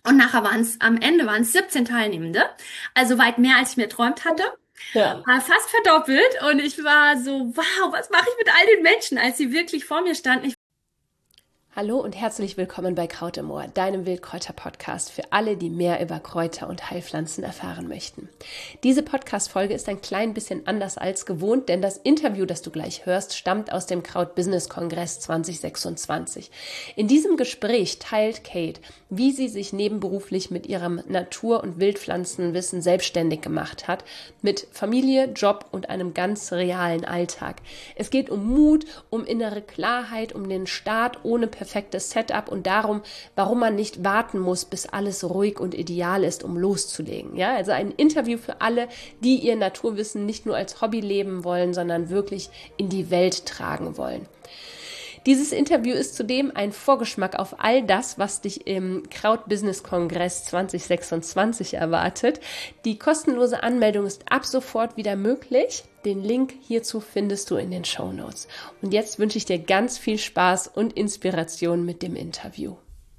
Und nachher am Ende waren es 17 Teilnehmende, also weit mehr, als ich mir erträumt hatte. Ja. War fast verdoppelt und ich war so, wow, was mache ich mit all den Menschen, als sie wirklich vor mir standen. Hallo und herzlich willkommen bei Kraut im Ohr, deinem Wildkräuter-Podcast für alle, die mehr über Kräuter und Heilpflanzen erfahren möchten. Diese Podcast-Folge ist ein klein bisschen anders als gewohnt, denn das Interview, das du gleich hörst, stammt aus dem Kraut-Business-Kongress 2026. In diesem Gespräch teilt Kate, wie sie sich nebenberuflich mit ihrem Natur- und Wildpflanzenwissen selbstständig gemacht hat, mit Familie, Job und einem ganz realen Alltag. Es geht um Mut, um innere Klarheit, um den Start ohne perfektes Setup und darum, warum man nicht warten muss, bis alles ruhig und ideal ist, um loszulegen. Ja, also ein Interview für alle, die ihr Naturwissen nicht nur als Hobby leben wollen, sondern wirklich in die Welt tragen wollen. Dieses Interview ist zudem ein Vorgeschmack auf all das, was dich im Kraut-Business-Kongress 2026 erwartet. Die kostenlose Anmeldung ist ab sofort wieder möglich. Den Link hierzu findest du in den Shownotes. Und jetzt wünsche ich dir ganz viel Spaß und Inspiration mit dem Interview.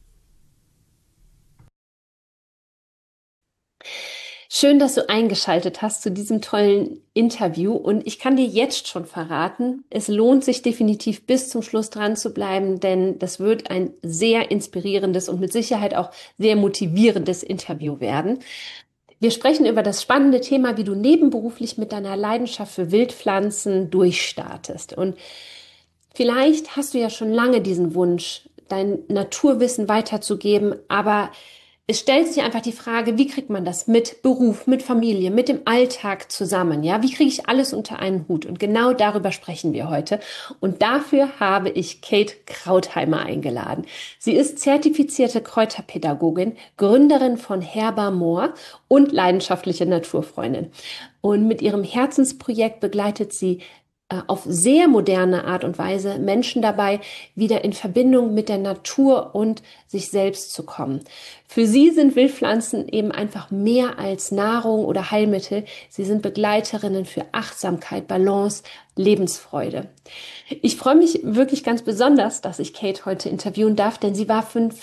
Schön, dass du eingeschaltet hast zu diesem tollen Interview und ich kann dir jetzt schon verraten, es lohnt sich definitiv bis zum Schluss dran zu bleiben, denn das wird ein sehr inspirierendes und mit Sicherheit auch sehr motivierendes Interview werden. Wir sprechen über das spannende Thema, wie du nebenberuflich mit deiner Leidenschaft für Wildpflanzen durchstartest. Und vielleicht hast du ja schon lange diesen Wunsch, dein Naturwissen weiterzugeben, aber es stellt sich einfach die Frage, wie kriegt man das mit Beruf, mit Familie, mit dem Alltag zusammen? Ja, wie kriege ich alles unter einen Hut? Und genau darüber sprechen wir heute. Und dafür habe ich Kate Krautheimer eingeladen. Sie ist zertifizierte Kräuterpädagogin, Gründerin von Herba Moor und leidenschaftliche Naturfreundin. Und mit ihrem Herzensprojekt begleitet sie auf sehr moderne Art und Weise Menschen dabei, wieder in Verbindung mit der Natur und sich selbst zu kommen. Für sie sind Wildpflanzen eben einfach mehr als Nahrung oder Heilmittel. Sie sind Begleiterinnen für Achtsamkeit, Balance, Lebensfreude. Ich freue mich wirklich ganz besonders, dass ich Kate heute interviewen darf, denn sie war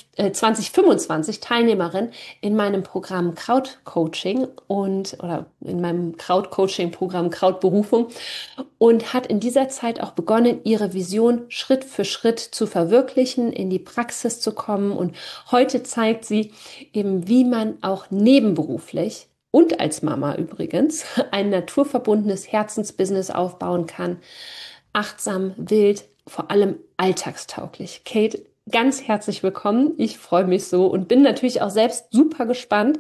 2025 Teilnehmerin in meinem Programm Krautcoaching oder in meinem Krautcoaching-Programm Krautberufung und hat in dieser Zeit auch begonnen, ihre Vision Schritt für Schritt zu verwirklichen, in die Praxis zu kommen. Und heute zeigt sie eben, wie man auch nebenberuflich und als Mama übrigens ein naturverbundenes Herzensbusiness aufbauen kann. Achtsam, wild, vor allem alltagstauglich. Kate, ganz herzlich willkommen. Ich freue mich so und bin natürlich auch selbst super gespannt,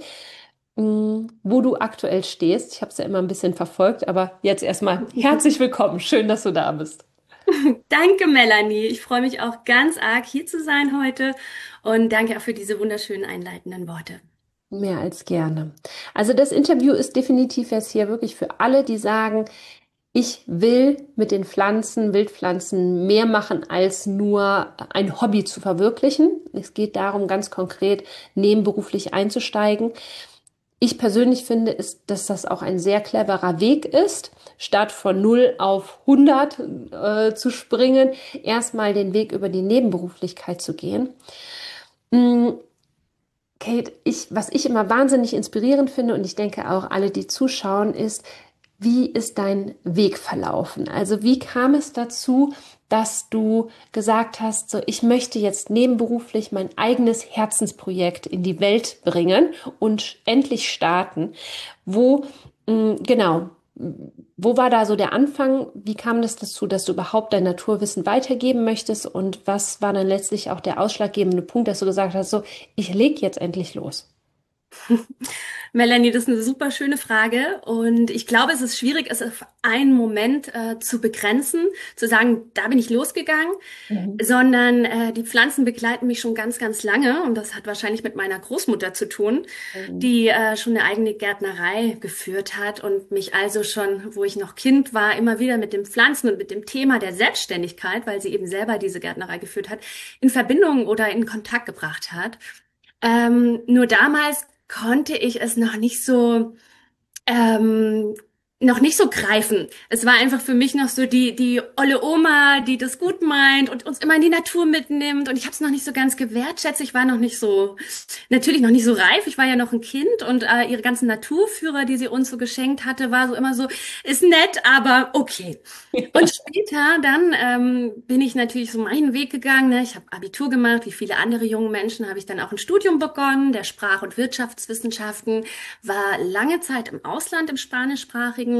wo du aktuell stehst. Ich habe es ja immer ein bisschen verfolgt, aber jetzt erstmal herzlich willkommen. Schön, dass du da bist. Danke, Melanie. Ich freue mich auch ganz arg, hier zu sein heute und danke auch für diese wunderschönen einleitenden Worte. Mehr als gerne. Also das Interview ist definitiv jetzt hier wirklich für alle, die sagen, ich will mit den Pflanzen, Wildpflanzen mehr machen, als nur ein Hobby zu verwirklichen. Es geht darum, ganz konkret nebenberuflich einzusteigen. Ich persönlich finde, dass das auch ein sehr cleverer Weg ist, statt von 0 auf 100 zu springen, erstmal den Weg über die Nebenberuflichkeit zu gehen. Mm, Kate, was ich immer wahnsinnig inspirierend finde und ich denke auch alle, die zuschauen, ist, wie ist dein Weg verlaufen? Also wie kam es dazu, dass du gesagt hast, so ich möchte jetzt nebenberuflich mein eigenes Herzensprojekt in die Welt bringen und endlich starten? Wo, genau, wo war da so der Anfang? Wie kam das dazu, dass du überhaupt dein Naturwissen weitergeben möchtest? Und was war dann letztlich auch der ausschlaggebende Punkt, dass du gesagt hast, so ich leg jetzt endlich los? Melanie, das ist eine super schöne Frage und ich glaube, es ist schwierig, es auf einen Moment zu begrenzen, zu sagen, da bin ich losgegangen, Mhm. sondern die Pflanzen begleiten mich schon ganz, ganz lange und das hat wahrscheinlich mit meiner Großmutter zu tun, Mhm. die schon eine eigene Gärtnerei geführt hat und mich also schon, wo ich noch Kind war, immer wieder mit den Pflanzen und mit dem Thema der Selbstständigkeit, weil sie eben selber diese Gärtnerei geführt hat, in Verbindung oder in Kontakt gebracht hat. Nur damals konnte ich es noch nicht so ähm, noch nicht so greifen. Es war einfach für mich noch so die olle Oma, die das gut meint und uns immer in die Natur mitnimmt. Und ich habe es noch nicht so ganz gewertschätzt. Ich war noch nicht so, natürlich noch nicht so reif. Ich war ja noch ein Kind und ihre ganzen Naturführer, die sie uns so geschenkt hatte, war so immer so, ist nett, aber okay. Und später dann bin ich natürlich so meinen Weg gegangen. Ne? Ich habe Abitur gemacht, wie viele andere junge Menschen habe ich dann auch ein Studium begonnen, der Sprach- und Wirtschaftswissenschaften, war lange Zeit im Ausland, im Spanischsprachigen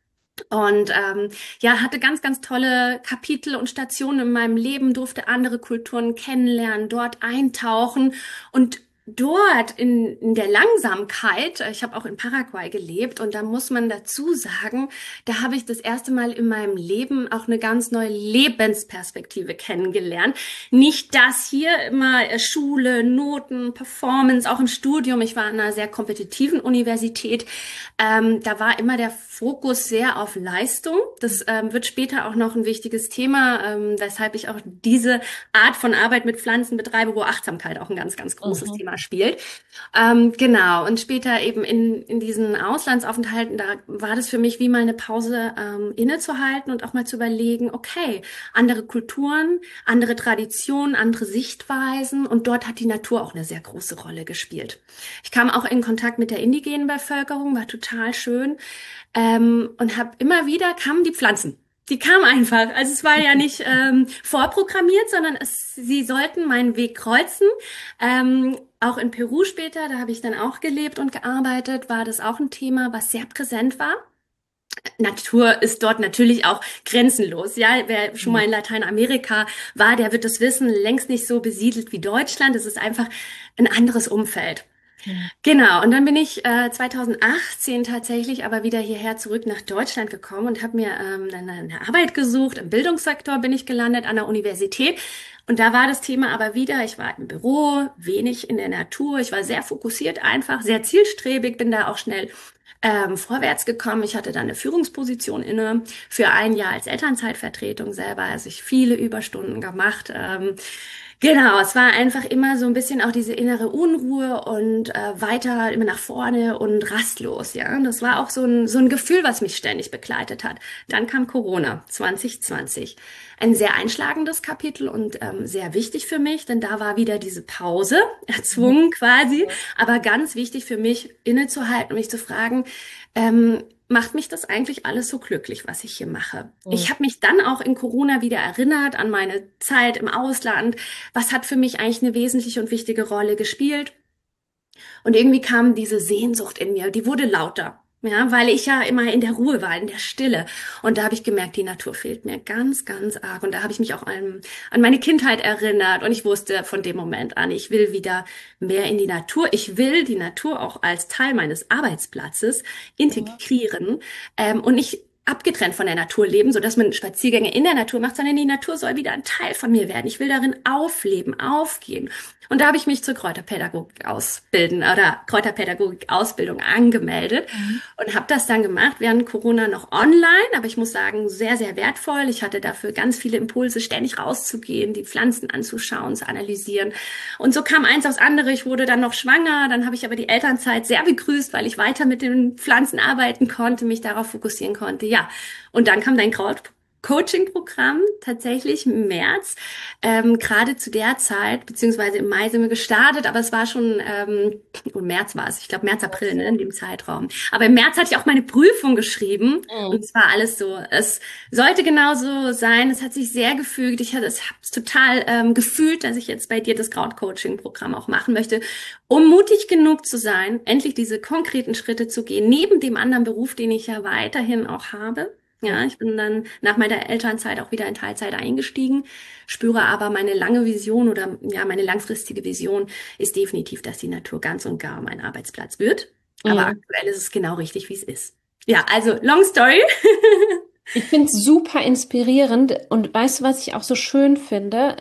und ja, hatte ganz, ganz tolle Kapitel und Stationen in meinem Leben, durfte andere Kulturen kennenlernen, dort eintauchen und dort in der Langsamkeit, ich habe auch in Paraguay gelebt und da muss man dazu sagen, da habe ich das erste Mal in meinem Leben auch eine ganz neue Lebensperspektive kennengelernt. Nicht das hier immer Schule, Noten, Performance, auch im Studium. Ich war an einer sehr kompetitiven Universität. Da war immer der Fokus sehr auf Leistung. Das wird später auch noch ein wichtiges Thema, weshalb ich auch diese Art von Arbeit mit Pflanzen betreibe, wo Achtsamkeit auch ein ganz, ganz großes Mhm. Thema spielt. Genau. Und später eben in diesen Auslandsaufenthalten, da war das für mich wie mal eine Pause, innezuhalten und auch mal zu überlegen, okay, andere Kulturen, andere Traditionen, andere Sichtweisen und dort hat die Natur auch eine sehr große Rolle gespielt. Ich kam auch in Kontakt mit der indigenen Bevölkerung, war total schön. Und habe immer wieder kamen die Pflanzen. Die kamen einfach. Also es war ja nicht vorprogrammiert, sondern sie sollten meinen Weg kreuzen. Auch in Peru später, da habe ich dann auch gelebt und gearbeitet, war das auch ein Thema, was sehr präsent war. Natur ist dort natürlich auch grenzenlos. Ja, wer schon mal in Lateinamerika war, der wird das wissen, längst nicht so besiedelt wie Deutschland. Es ist einfach ein anderes Umfeld. Mhm. Genau, und dann bin ich 2018 tatsächlich aber wieder hierher zurück nach Deutschland gekommen und habe mir dann eine Arbeit gesucht. Im Bildungssektor bin ich gelandet an der Universität. Und da war das Thema aber wieder, ich war im Büro, wenig in der Natur. Ich war sehr fokussiert einfach, sehr zielstrebig, bin da auch schnell vorwärts gekommen. Ich hatte dann eine Führungsposition inne für ein Jahr als Elternzeitvertretung selber. Also ich viele Überstunden gemacht. Genau, es war einfach immer so ein bisschen auch diese innere Unruhe und weiter immer nach vorne und rastlos, ja. Und das war auch so ein Gefühl, was mich ständig begleitet hat. Dann kam Corona 2020. Ein sehr einschlagendes Kapitel und sehr wichtig für mich, denn da war wieder diese Pause, erzwungen quasi, aber ganz wichtig für mich, innezuhalten und mich zu fragen, macht mich das eigentlich alles so glücklich, was ich hier mache? Mhm. Ich habe mich dann auch in Corona wieder erinnert an meine Zeit im Ausland. Was hat für mich eigentlich eine wesentliche und wichtige Rolle gespielt? Und irgendwie kam diese Sehnsucht in mir, die wurde lauter. Ja, weil ich ja immer in der Ruhe war, in der Stille. Und da habe ich gemerkt, die Natur fehlt mir ganz, ganz arg. Und da habe ich mich auch an meine Kindheit erinnert. Und ich wusste von dem Moment an, ich will wieder mehr in die Natur. Ich will die Natur auch als Teil meines Arbeitsplatzes integrieren und nicht abgetrennt von der Natur leben, sodass man Spaziergänge in der Natur macht, sondern die Natur soll wieder ein Teil von mir werden. Ich will darin aufleben, aufgehen. Und da habe ich mich zur Kräuterpädagogik ausbilden oder Kräuterpädagogik-Ausbildung angemeldet Mhm. und habe das dann gemacht während Corona noch online, aber ich muss sagen, sehr, sehr wertvoll. Ich hatte dafür ganz viele Impulse, ständig rauszugehen, die Pflanzen anzuschauen, zu analysieren. Und so kam eins aufs andere. Ich wurde dann noch schwanger, dann habe ich aber die Elternzeit sehr begrüßt, weil ich weiter mit den Pflanzen arbeiten konnte, mich darauf fokussieren konnte. Ja, und dann kam dein Coaching-Programm tatsächlich im März, gerade zu der Zeit, beziehungsweise im Mai sind wir gestartet, aber es war schon, im März war es, ich glaube März, April, ne, in dem Zeitraum. Aber im März hatte ich auch meine Prüfung geschrieben und Mhm. es war alles so, es sollte genauso sein, es hat sich sehr gefügt, ich habe es total gefühlt, dass ich jetzt bei dir das Crowd-Coaching-Programm auch machen möchte, um mutig genug zu sein, endlich diese konkreten Schritte zu gehen, neben dem anderen Beruf, den ich ja weiterhin auch habe. Ja, ich bin dann nach meiner Elternzeit auch wieder in Teilzeit eingestiegen, spüre aber meine lange Vision oder ja, meine langfristige Vision ist definitiv, dass die Natur ganz und gar mein Arbeitsplatz wird. Aber Mhm. aktuell ist es genau richtig, wie es ist. Ja, also long story. Ich finde es super inspirierend und weißt du, was ich auch so schön finde?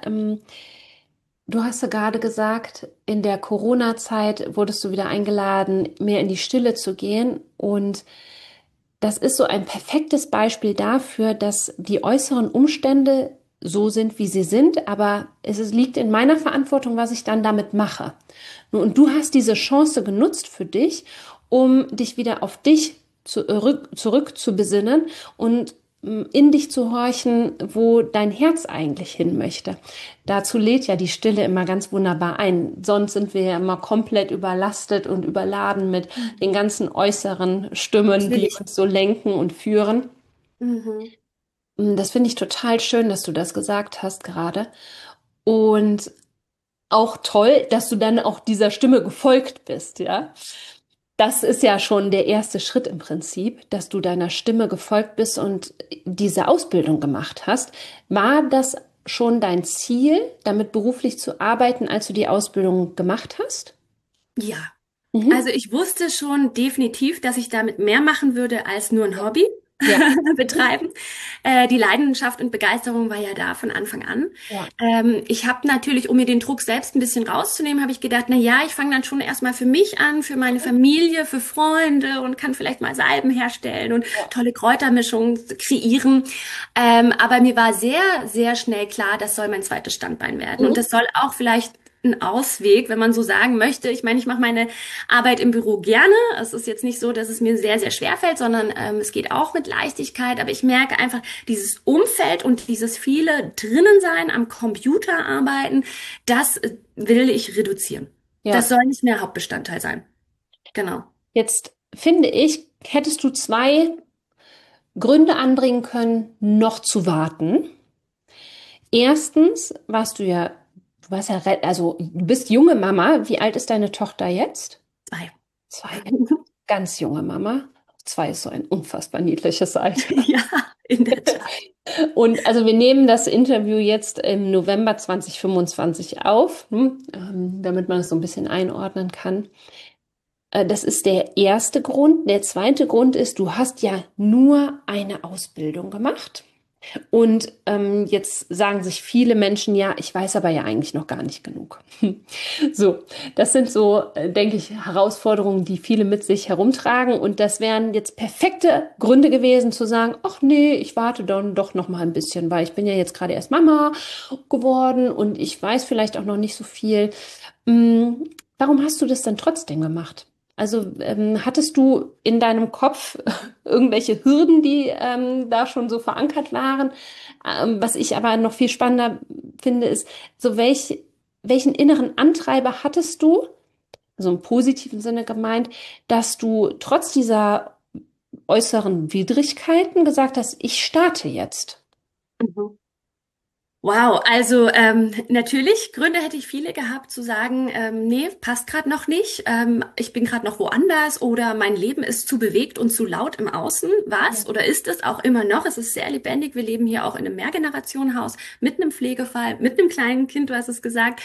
Du hast ja gerade gesagt, in der Corona-Zeit wurdest du wieder eingeladen, mehr in die Stille zu gehen. Und das ist so ein perfektes Beispiel dafür, dass die äußeren Umstände so sind, wie sie sind, aber liegt in meiner Verantwortung, was ich dann damit mache. Und du hast diese Chance genutzt für dich, um dich wieder auf dich zurück zu besinnen und in dich zu horchen, wo dein Herz eigentlich hin möchte. Dazu lädt ja die Stille immer ganz wunderbar ein. Sonst sind wir ja immer komplett überlastet und überladen mit den ganzen äußeren Stimmen, die Natürlich. uns so lenken und führen. Mhm. Das finde ich total schön, dass du das gesagt hast gerade. Und auch toll, dass du dann auch dieser Stimme gefolgt bist, ja. Das ist ja schon der erste Schritt im Prinzip, dass du deiner Stimme gefolgt bist und diese Ausbildung gemacht hast. War das schon dein Ziel, damit beruflich zu arbeiten, als du die Ausbildung gemacht hast? Ja, also Mhm. ich wusste schon definitiv, dass ich damit mehr machen würde als nur ein Hobby Ja, betreiben. Die Leidenschaft und Begeisterung war ja da von Anfang an. ja, Ich habe natürlich, um mir den Druck selbst ein bisschen rauszunehmen, habe ich gedacht, na ja, ich fange dann schon erstmal für mich an, für meine Familie, für Freunde und kann vielleicht mal Salben herstellen und ja. tolle Kräutermischungen kreieren. Aber mir war sehr, sehr schnell klar, das soll mein zweites Standbein werden. Und Mhm. das soll auch vielleicht ein Ausweg, wenn man so sagen möchte. Ich meine, ich mache meine Arbeit im Büro gerne. Es ist jetzt nicht so, dass es mir sehr, sehr schwer fällt, sondern es geht auch mit Leichtigkeit. Aber ich merke einfach, dieses Umfeld und dieses viele drinnen sein, am Computer arbeiten, das will ich reduzieren. Das Ja. soll nicht mehr Hauptbestandteil sein. Genau. Jetzt finde ich, hättest du zwei Gründe anbringen können, noch zu warten. Erstens du warst ja, also du bist junge Mama. Wie alt ist deine Tochter jetzt? Zwei. Zwei. Ganz junge Mama. Zwei ist so ein unfassbar niedliches Alter. Ja, in der Tat. Und also wir nehmen das Interview jetzt im November 2025 auf, damit man es so ein bisschen einordnen kann. Das ist der erste Grund. Der zweite Grund ist, du hast ja nur eine Ausbildung gemacht. Und jetzt sagen sich viele Menschen, ja, ich weiß aber ja eigentlich noch gar nicht genug. So, das sind so, denke ich, Herausforderungen, die viele mit sich herumtragen. Und das wären jetzt perfekte Gründe gewesen zu sagen, ach nee, ich warte dann doch noch mal ein bisschen, weil ich bin ja jetzt gerade erst Mama geworden und ich weiß vielleicht auch noch nicht so viel. Hm, Warum hast du das dann trotzdem gemacht? Also hattest du in deinem Kopf irgendwelche Hürden, die da schon so verankert waren? Was ich aber noch viel spannender finde, ist, so welchen inneren Antreiber hattest du, so im positiven Sinne gemeint, dass du trotz dieser äußeren Widrigkeiten gesagt hast, ich starte jetzt? Mhm. Wow, also natürlich, Gründe hätte ich viele gehabt zu sagen, nee, passt gerade noch nicht, ich bin gerade noch woanders oder mein Leben ist zu bewegt und zu laut im Außen. Was? Oder ist es auch immer noch? Es ist sehr lebendig. Wir leben hier auch in einem Mehrgenerationenhaus mit einem Pflegefall, mit einem kleinen Kind, du hast es gesagt.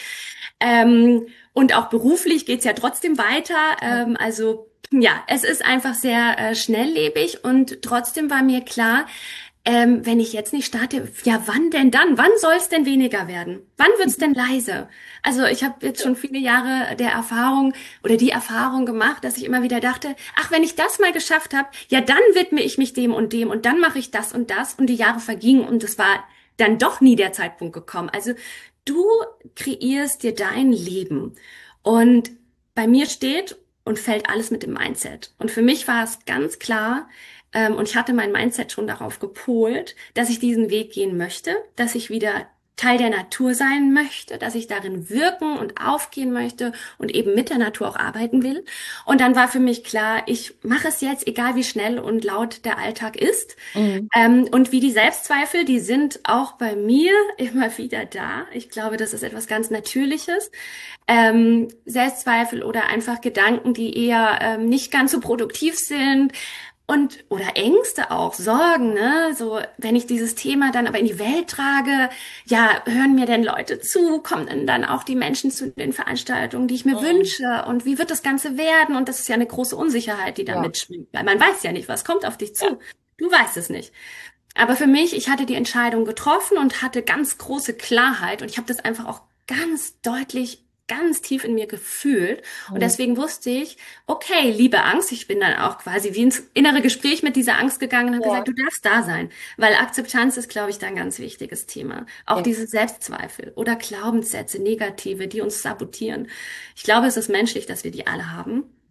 Und auch beruflich geht's ja trotzdem weiter. Also ja, es ist einfach sehr schnelllebig und trotzdem war mir klar, wenn ich jetzt nicht starte, ja, wann denn dann? Wann soll es denn weniger werden? Wann wird's denn leise? Also ich habe jetzt schon viele Jahre der Erfahrung oder die Erfahrung gemacht, dass ich immer wieder dachte, ach, wenn ich das mal geschafft habe, ja, dann widme ich mich dem und dann mache ich das und die Jahre vergingen und es war dann doch nie der Zeitpunkt gekommen. Also du kreierst dir dein Leben und bei mir steht und fällt alles mit dem Mindset. Und für mich war es ganz klar, und ich hatte mein Mindset schon darauf gepolt, dass ich diesen Weg gehen möchte, dass ich wieder Teil der Natur sein möchte, dass ich darin wirken und aufgehen möchte und eben mit der Natur auch arbeiten will. Und dann war für mich klar, ich mache es jetzt, egal wie schnell und laut der Alltag ist. Mhm. Und wie die Selbstzweifel, die sind auch bei mir immer wieder da. Ich glaube, das ist etwas ganz Natürliches. Selbstzweifel oder einfach Gedanken, die eher nicht ganz so produktiv sind. Und, oder Ängste auch, Sorgen, ne? So, wenn ich dieses Thema dann aber in die Welt trage, ja, hören mir denn Leute zu? Kommen denn dann auch die Menschen zu den Veranstaltungen, die ich mir Mhm. wünsche? Und wie wird das Ganze werden? Und das ist ja eine große Unsicherheit, die da Ja, mitschwingt, weil man weiß ja nicht, was kommt auf dich ja. zu. Du weißt es nicht. Aber für mich, ich hatte die Entscheidung getroffen und hatte ganz große Klarheit und ich habe das einfach auch ganz deutlich, ganz tief in mir gefühlt. Und Mhm. deswegen wusste ich, okay, liebe Angst, ich bin dann auch quasi wie ins innere Gespräch mit dieser Angst gegangen und habe Ja, gesagt, du darfst da sein. Weil Akzeptanz ist, glaube ich, da ein ganz wichtiges Thema. Auch ja. diese Selbstzweifel oder Glaubenssätze, negative, die uns sabotieren. Ich glaube, es ist menschlich, dass wir die alle haben.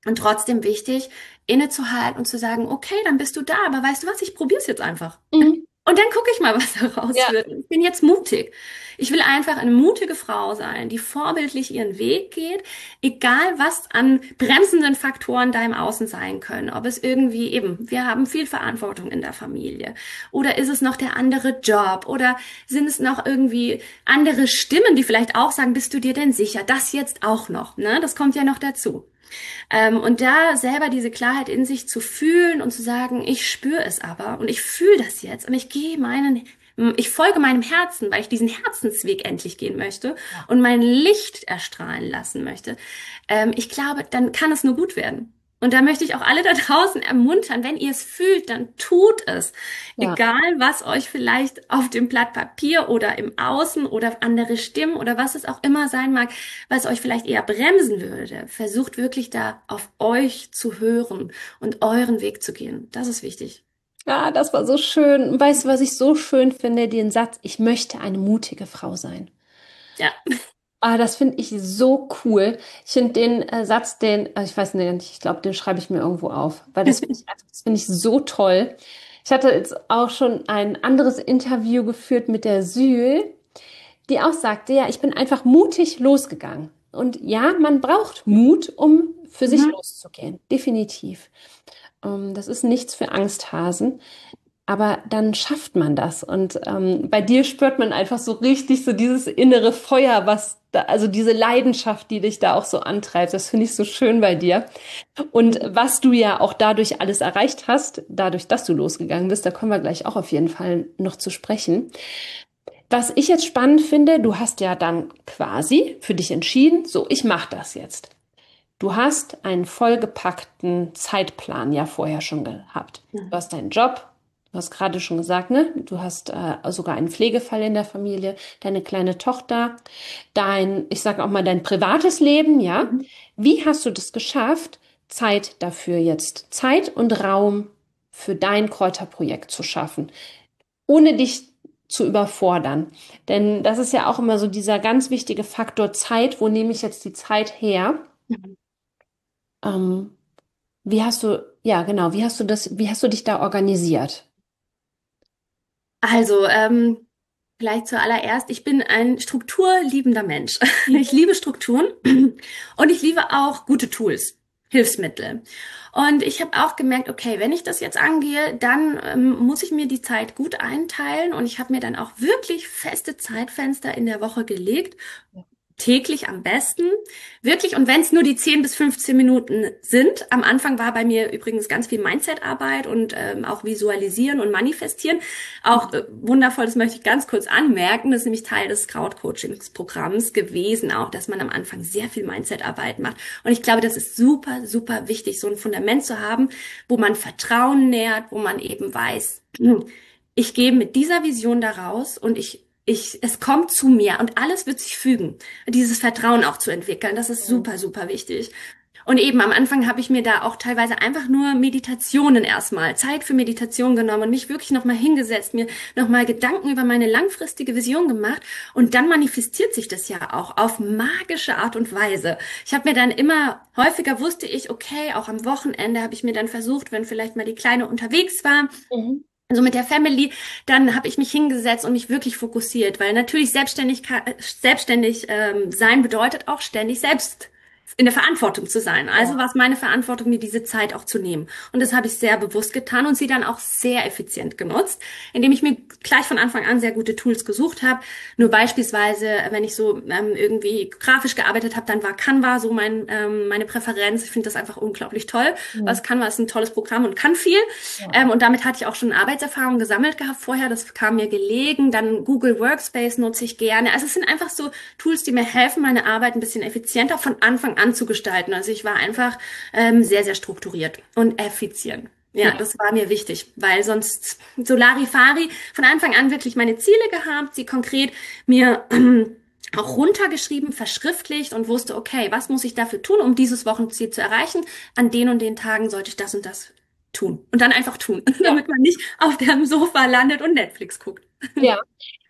Und trotzdem wichtig, innezuhalten und zu sagen, okay, dann bist du da, aber weißt du was, ich probiere es jetzt einfach. Mhm. Und dann gucke ich mal, was daraus Ja. wird. Ich bin jetzt mutig. Ich will einfach eine mutige Frau sein, die vorbildlich ihren Weg geht, egal was an bremsenden Faktoren da im Außen sein können. Ob es irgendwie eben, wir haben viel Verantwortung in der Familie. Oder ist es noch der andere Job? Oder sind es noch irgendwie andere Stimmen, die vielleicht auch sagen, bist du dir denn sicher? Das jetzt auch noch, ne? Das kommt ja noch dazu. Und da selber diese Klarheit in sich zu fühlen und zu sagen, ich spüre es aber und ich fühle das jetzt und ich folge meinem Herzen, weil ich diesen Herzensweg endlich gehen möchte Ja. und mein Licht erstrahlen lassen möchte. Ich glaube, dann kann es nur gut werden. Und da möchte ich auch alle da draußen ermuntern, wenn ihr es fühlt, dann tut es. Ja. Egal, was euch vielleicht auf dem Blatt Papier oder im Außen oder andere Stimmen oder was es auch immer sein mag, was euch vielleicht eher bremsen würde. Versucht wirklich da auf euch zu hören und euren Weg zu gehen. Das ist wichtig. Ja, das war so schön. Und weißt du, was ich so schön finde? Den Satz, ich möchte eine mutige Frau sein. Ja. Ah, das finde ich so cool. Ich finde den Satz, ich weiß nicht, ich glaube, den schreibe ich mir irgendwo auf, weil das finde ich so toll. Ich hatte jetzt auch schon ein anderes Interview geführt mit der Sühl, die auch sagte, ja, ich bin einfach mutig losgegangen. Und ja, man braucht Mut, um für sich Mhm. loszugehen. Definitiv. Das ist nichts für Angsthasen. Aber dann schafft man das. Und bei dir spürt man einfach so richtig so dieses innere Feuer, was da, also diese Leidenschaft, die dich da auch so antreibt. Das finde ich so schön bei dir. Und was du ja auch dadurch alles erreicht hast, dadurch, dass du losgegangen bist, da kommen wir gleich auch auf jeden Fall noch zu sprechen. Was ich jetzt spannend finde, du hast ja dann quasi für dich entschieden, so, ich mache das jetzt. Du hast einen vollgepackten Zeitplan ja vorher schon gehabt. Du hast deinen Job, du hast gerade schon gesagt, ne? Du hast sogar einen Pflegefall in der Familie, deine kleine Tochter, ich sage auch mal, dein privates Leben, ja? Mhm. Wie hast du das geschafft, Zeit dafür jetzt, Zeit und Raum für dein Kräuterprojekt zu schaffen, ohne dich zu überfordern? Denn das ist ja auch immer so dieser ganz wichtige Faktor Zeit. Wo nehme ich jetzt die Zeit her? Mhm. Ähm, ja, genau, wie hast du dich da organisiert? Also, vielleicht zuallererst, ich bin ein strukturliebender Mensch. Ich liebe Strukturen und ich liebe auch gute Tools, Hilfsmittel. Und ich habe auch gemerkt, okay, wenn ich das jetzt angehe, dann muss ich mir die Zeit gut einteilen und ich habe mir dann auch wirklich feste Zeitfenster in der Woche gelegt, täglich am besten. Wirklich. Und wenn es nur die 10 bis 15 Minuten sind. Am Anfang war bei mir übrigens ganz viel Mindset-Arbeit und auch Visualisieren und Manifestieren. Auch wundervoll, das möchte ich ganz kurz anmerken. Das ist nämlich Teil des Crowd-Coachings-Programms gewesen, auch, dass man am Anfang sehr viel Mindset-Arbeit macht. Und ich glaube, das ist super, super wichtig, so ein Fundament zu haben, wo man Vertrauen nährt, wo man eben weiß, ich gehe mit dieser Vision da raus und es kommt zu mir und alles wird sich fügen. Dieses Vertrauen auch zu entwickeln, das ist Mhm. super, super wichtig. Und eben am Anfang habe ich mir da auch teilweise einfach nur Meditationen erstmal, Zeit für Meditation genommen und mich wirklich nochmal hingesetzt, mir nochmal Gedanken über meine langfristige Vision gemacht und dann manifestiert sich das ja auch auf magische Art und Weise. Ich habe mir dann immer häufiger wusste ich, okay, auch am Wochenende habe ich mir dann versucht, wenn vielleicht mal die Kleine unterwegs war, Mhm. also mit der Family, dann habe ich mich hingesetzt und mich wirklich fokussiert, weil natürlich selbstständig sein bedeutet auch ständig selbst in der Verantwortung zu sein. Also Ja. war es meine Verantwortung, mir diese Zeit auch zu nehmen. Und das habe ich sehr bewusst getan und sie dann auch sehr effizient genutzt, indem ich mir gleich von Anfang an sehr gute Tools gesucht habe. Nur beispielsweise, wenn ich so irgendwie grafisch gearbeitet habe, dann war Canva so meine Präferenz. Ich finde das einfach unglaublich toll. Mhm. Was Canva ist ein tolles Programm und kann viel. Ja. Und damit hatte ich auch schon Arbeitserfahrung gesammelt gehabt vorher. Das kam mir gelegen. Dann Google Workspace nutze ich gerne. Also es sind einfach so Tools, die mir helfen, meine Arbeit ein bisschen effizienter von Anfang an zu gestalten. Also ich war einfach sehr, sehr strukturiert und effizient. Ja, Ja. das war mir wichtig, weil sonst so Larifari von Anfang an wirklich meine Ziele gehabt, sie konkret mir auch runtergeschrieben, verschriftlicht und wusste, okay, was muss ich dafür tun, um dieses Wochenziel zu erreichen? An den und den Tagen sollte ich das und das tun. Und dann einfach tun, Ja. damit man nicht auf dem Sofa landet und Netflix guckt. Ja.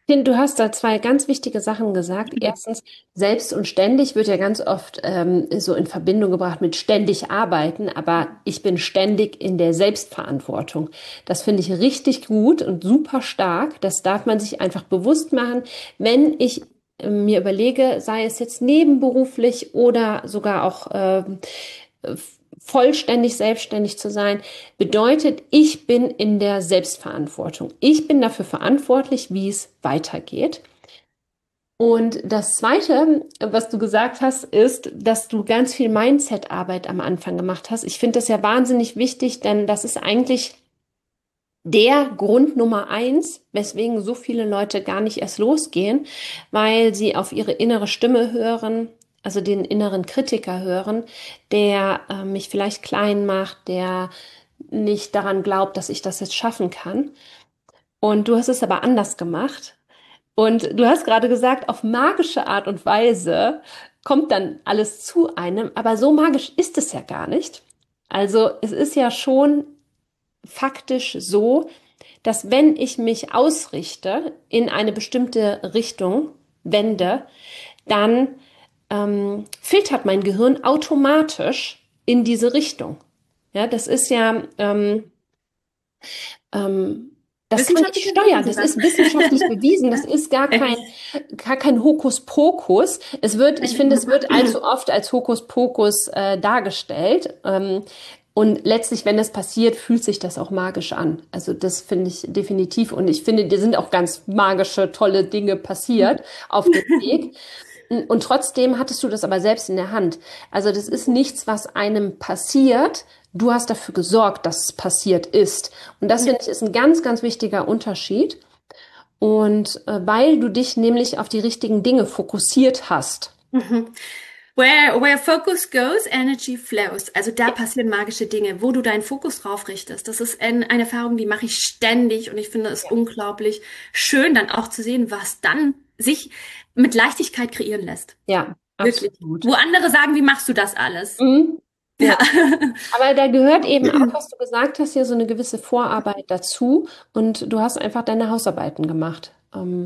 Ich finde, du hast da zwei ganz wichtige Sachen gesagt. Erstens, selbst und ständig wird ja ganz oft so in Verbindung gebracht mit ständig arbeiten, aber ich bin ständig in der Selbstverantwortung. Das finde ich richtig gut und super stark. Das darf man sich einfach bewusst machen, wenn ich mir überlege, sei es jetzt nebenberuflich oder sogar auch vollständig selbstständig zu sein, bedeutet, ich bin in der Selbstverantwortung. Ich bin dafür verantwortlich, wie es weitergeht. Und das Zweite, was du gesagt hast, ist, dass du ganz viel Mindset-Arbeit am Anfang gemacht hast. Ich finde das ja wahnsinnig wichtig, denn das ist eigentlich der Grund Nummer eins, weswegen so viele Leute gar nicht erst losgehen, weil sie auf ihre innere Stimme hören, also den inneren Kritiker hören, der mich vielleicht klein macht, der nicht daran glaubt, dass ich das jetzt schaffen kann. Und du hast es aber anders gemacht. Und du hast gerade gesagt, auf magische Art und Weise kommt dann alles zu einem, aber so magisch ist es ja gar nicht. Also es ist ja schon faktisch so, dass wenn ich mich ausrichte, in eine bestimmte Richtung wende, dann filtert mein Gehirn automatisch in diese Richtung. Ja, das ist ja, ähm, das kann ich Wissenschaftlich steuern. bewiesen Das dann. ist wissenschaftlich bewiesen. Das ist gar kein Hokuspokus. Ich finde, es wird allzu oft als Hokuspokus dargestellt. Und letztlich, wenn das passiert, fühlt sich das auch magisch an. Also das finde ich definitiv. Und ich finde, dir sind auch ganz magische, tolle Dinge passiert auf dem Weg. Und trotzdem hattest du das aber selbst in der Hand. Also das ist nichts, was einem passiert. Du hast dafür gesorgt, dass es passiert ist. Und das Ja. finde ich ist ein ganz, ganz wichtiger Unterschied. Und weil du dich nämlich auf die richtigen Dinge fokussiert hast. Mhm. Where focus goes, energy flows. Also da passieren magische Dinge, wo du deinen Fokus drauf richtest. Das ist eine Erfahrung, die mache ich ständig und ich finde es unglaublich schön, dann auch zu sehen, was dann sich mit Leichtigkeit kreieren lässt. Ja, Wirklich. absolut. Wo andere sagen, wie machst du das alles? Mhm. Ja. Ja. Aber da gehört eben auch, was du gesagt hast, ja so eine gewisse Vorarbeit dazu. Und du hast einfach deine Hausarbeiten gemacht.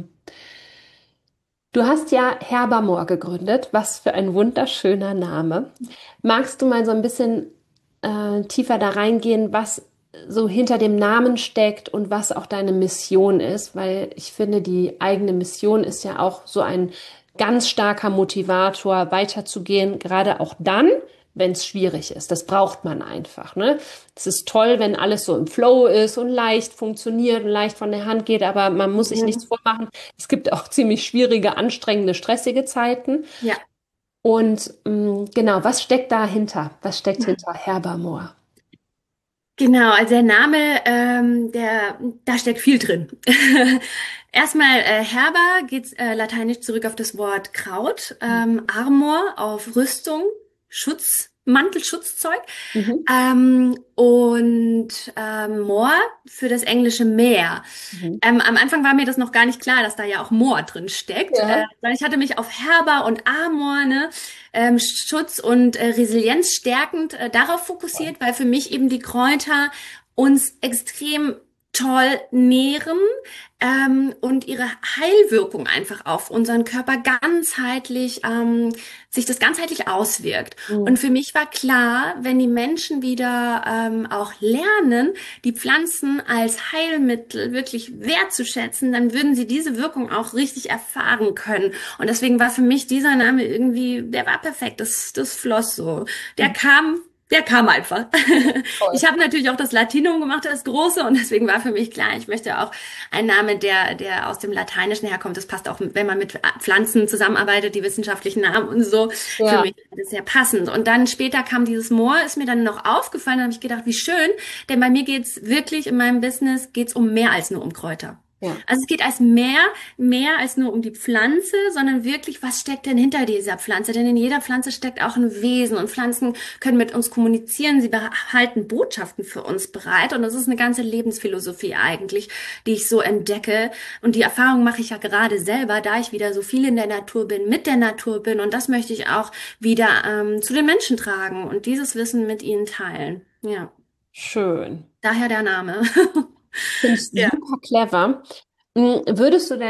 Du hast ja Herbermoor gegründet. Was für ein wunderschöner Name. Magst du mal so ein bisschen tiefer da reingehen, was so hinter dem Namen steckt und was auch deine Mission ist? Weil ich finde, die eigene Mission ist ja auch so ein ganz starker Motivator, weiterzugehen, gerade auch dann, wenn es schwierig ist. Das braucht man einfach, ne? Es ist toll, wenn alles so im Flow ist und leicht funktioniert und leicht von der Hand geht, aber man muss sich nichts Mhm. vormachen. Es gibt auch ziemlich schwierige, anstrengende, stressige Zeiten. Ja. Und genau, was steckt dahinter? Was steckt hinter Herbermoor? Genau, also der Name, da steckt viel drin. Erstmal Herber geht lateinisch zurück auf das Wort Kraut, Armor auf Rüstung, Schutz, Mantel, Schutzzeug Mhm. und Moor für das englische Meer. Mhm. Am Anfang war mir das noch gar nicht klar, dass da ja auch Moor drin steckt, Ja. sondern ich hatte mich auf Herber und Amor, ne, Schutz und Resilienz stärkend darauf fokussiert, weil für mich eben die Kräuter uns extrem toll nähren und ihre Heilwirkung einfach auf unseren Körper ganzheitlich, sich das ganzheitlich auswirkt. Und Mhm. für mich war klar, wenn die Menschen wieder auch lernen, die Pflanzen als Heilmittel wirklich wertzuschätzen, dann würden sie diese Wirkung auch richtig erfahren können. Und deswegen war für mich dieser Name irgendwie, der war perfekt. Das floss so. Der Mhm. kam, der kam einfach. Toll. Ich habe natürlich auch das Latinum gemacht, das Große, und deswegen war für mich klar, ich möchte auch einen Namen, der aus dem Lateinischen herkommt. Das passt auch, wenn man mit Pflanzen zusammenarbeitet, die wissenschaftlichen Namen und so. Für Ja, mich war das sehr passend. Und dann später kam dieses Moor, ist mir dann noch aufgefallen, da habe ich gedacht, wie schön, denn bei mir geht's wirklich in meinem Business geht's um mehr als nur um Kräuter. ja. Also es geht als mehr als nur um die Pflanze, sondern wirklich, was steckt denn hinter dieser Pflanze? Denn in jeder Pflanze steckt auch ein Wesen und Pflanzen können mit uns kommunizieren. Sie behalten Botschaften für uns bereit und das ist eine ganze Lebensphilosophie eigentlich, die ich so entdecke. Und die Erfahrung mache ich ja gerade selber, da ich wieder so viel in der Natur bin, mit der Natur bin und das möchte ich auch wieder zu den Menschen tragen und dieses Wissen mit ihnen teilen. Ja, Schön. daher der Name. Finde ich Ja. super clever. Würdest du denn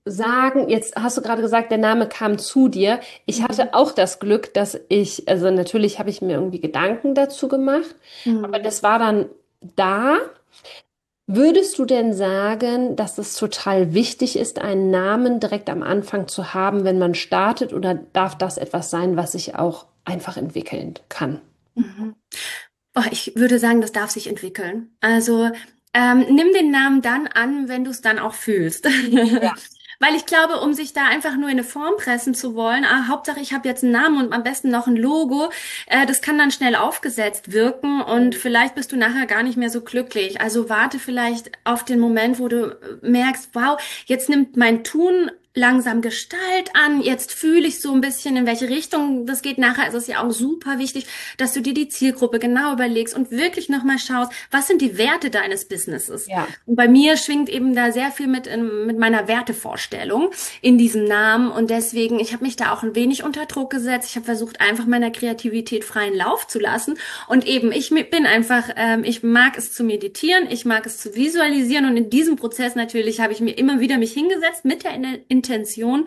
sagen, jetzt hast du gerade gesagt, der Name kam zu dir. Ich Mhm. hatte auch das Glück, dass also natürlich habe ich mir irgendwie Gedanken dazu gemacht, aber Mhm. das war dann da. Würdest du denn sagen, dass es total wichtig ist, einen Namen direkt am Anfang zu haben, wenn man startet, oder darf das etwas sein, was sich auch einfach entwickeln kann? Mhm. Oh, ich würde sagen, das darf sich entwickeln. Also nimm den Namen dann an, wenn du es dann auch fühlst. Ja. Weil ich glaube, um sich da einfach nur in eine Form pressen zu wollen, Hauptsache ich habe jetzt einen Namen und am besten noch ein Logo, das kann dann schnell aufgesetzt wirken und vielleicht bist du nachher gar nicht mehr so glücklich. Also warte vielleicht auf den Moment, wo du merkst, wow, jetzt nimmt mein Tun langsam Gestalt an, jetzt fühle ich so ein bisschen, in welche Richtung das geht. Nachher ist es ja auch super wichtig, dass du dir die Zielgruppe genau überlegst und wirklich nochmal schaust, was sind die Werte deines Businesses? Ja. Und bei mir schwingt eben da sehr viel mit meiner Wertevorstellung in diesem Namen und deswegen, ich habe mich da auch ein wenig unter Druck gesetzt. Ich habe versucht, einfach meiner Kreativität freien Lauf zu lassen und eben, bin einfach, ich mag es zu meditieren, ich mag es zu visualisieren und in diesem Prozess natürlich habe ich mir immer wieder mich hingesetzt mit der Intention,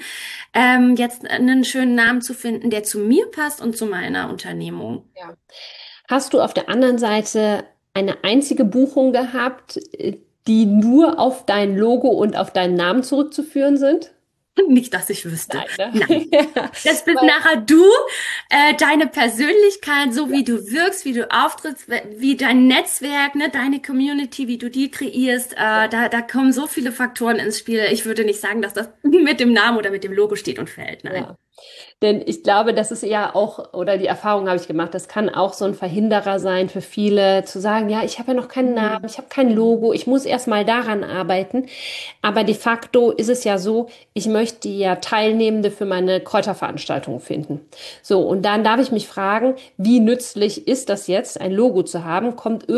jetzt einen schönen Namen zu finden, der zu mir passt und zu meiner Unternehmung. Ja. Hast du auf der anderen Seite eine einzige Buchung gehabt, die nur auf dein Logo und auf deinen Namen zurückzuführen sind? Nicht, dass ich wüsste. Nein, ne? Nein. Ja, Das bist weil, nachher du, deine Persönlichkeit, so wie du wirkst, wie du auftrittst, wie dein Netzwerk, ne, deine Community, wie du die kreierst. ja. Da kommen so viele Faktoren ins Spiel. Ich würde nicht sagen, dass das mit dem Namen oder mit dem Logo steht und fällt. Nein. Ja. Denn ich glaube, das ist ja auch, oder die Erfahrung habe ich gemacht, das kann auch so ein Verhinderer sein für viele, zu sagen, ja, ich habe ja noch keinen Namen, Mhm. ich habe kein Logo, ich muss erst mal daran arbeiten. Aber de facto ist es ja so, ich möchte ja Teilnehmende für meine Kräuterveranstaltung finden. So, und dann darf ich mich fragen, wie nützlich ist das jetzt, ein Logo zu haben?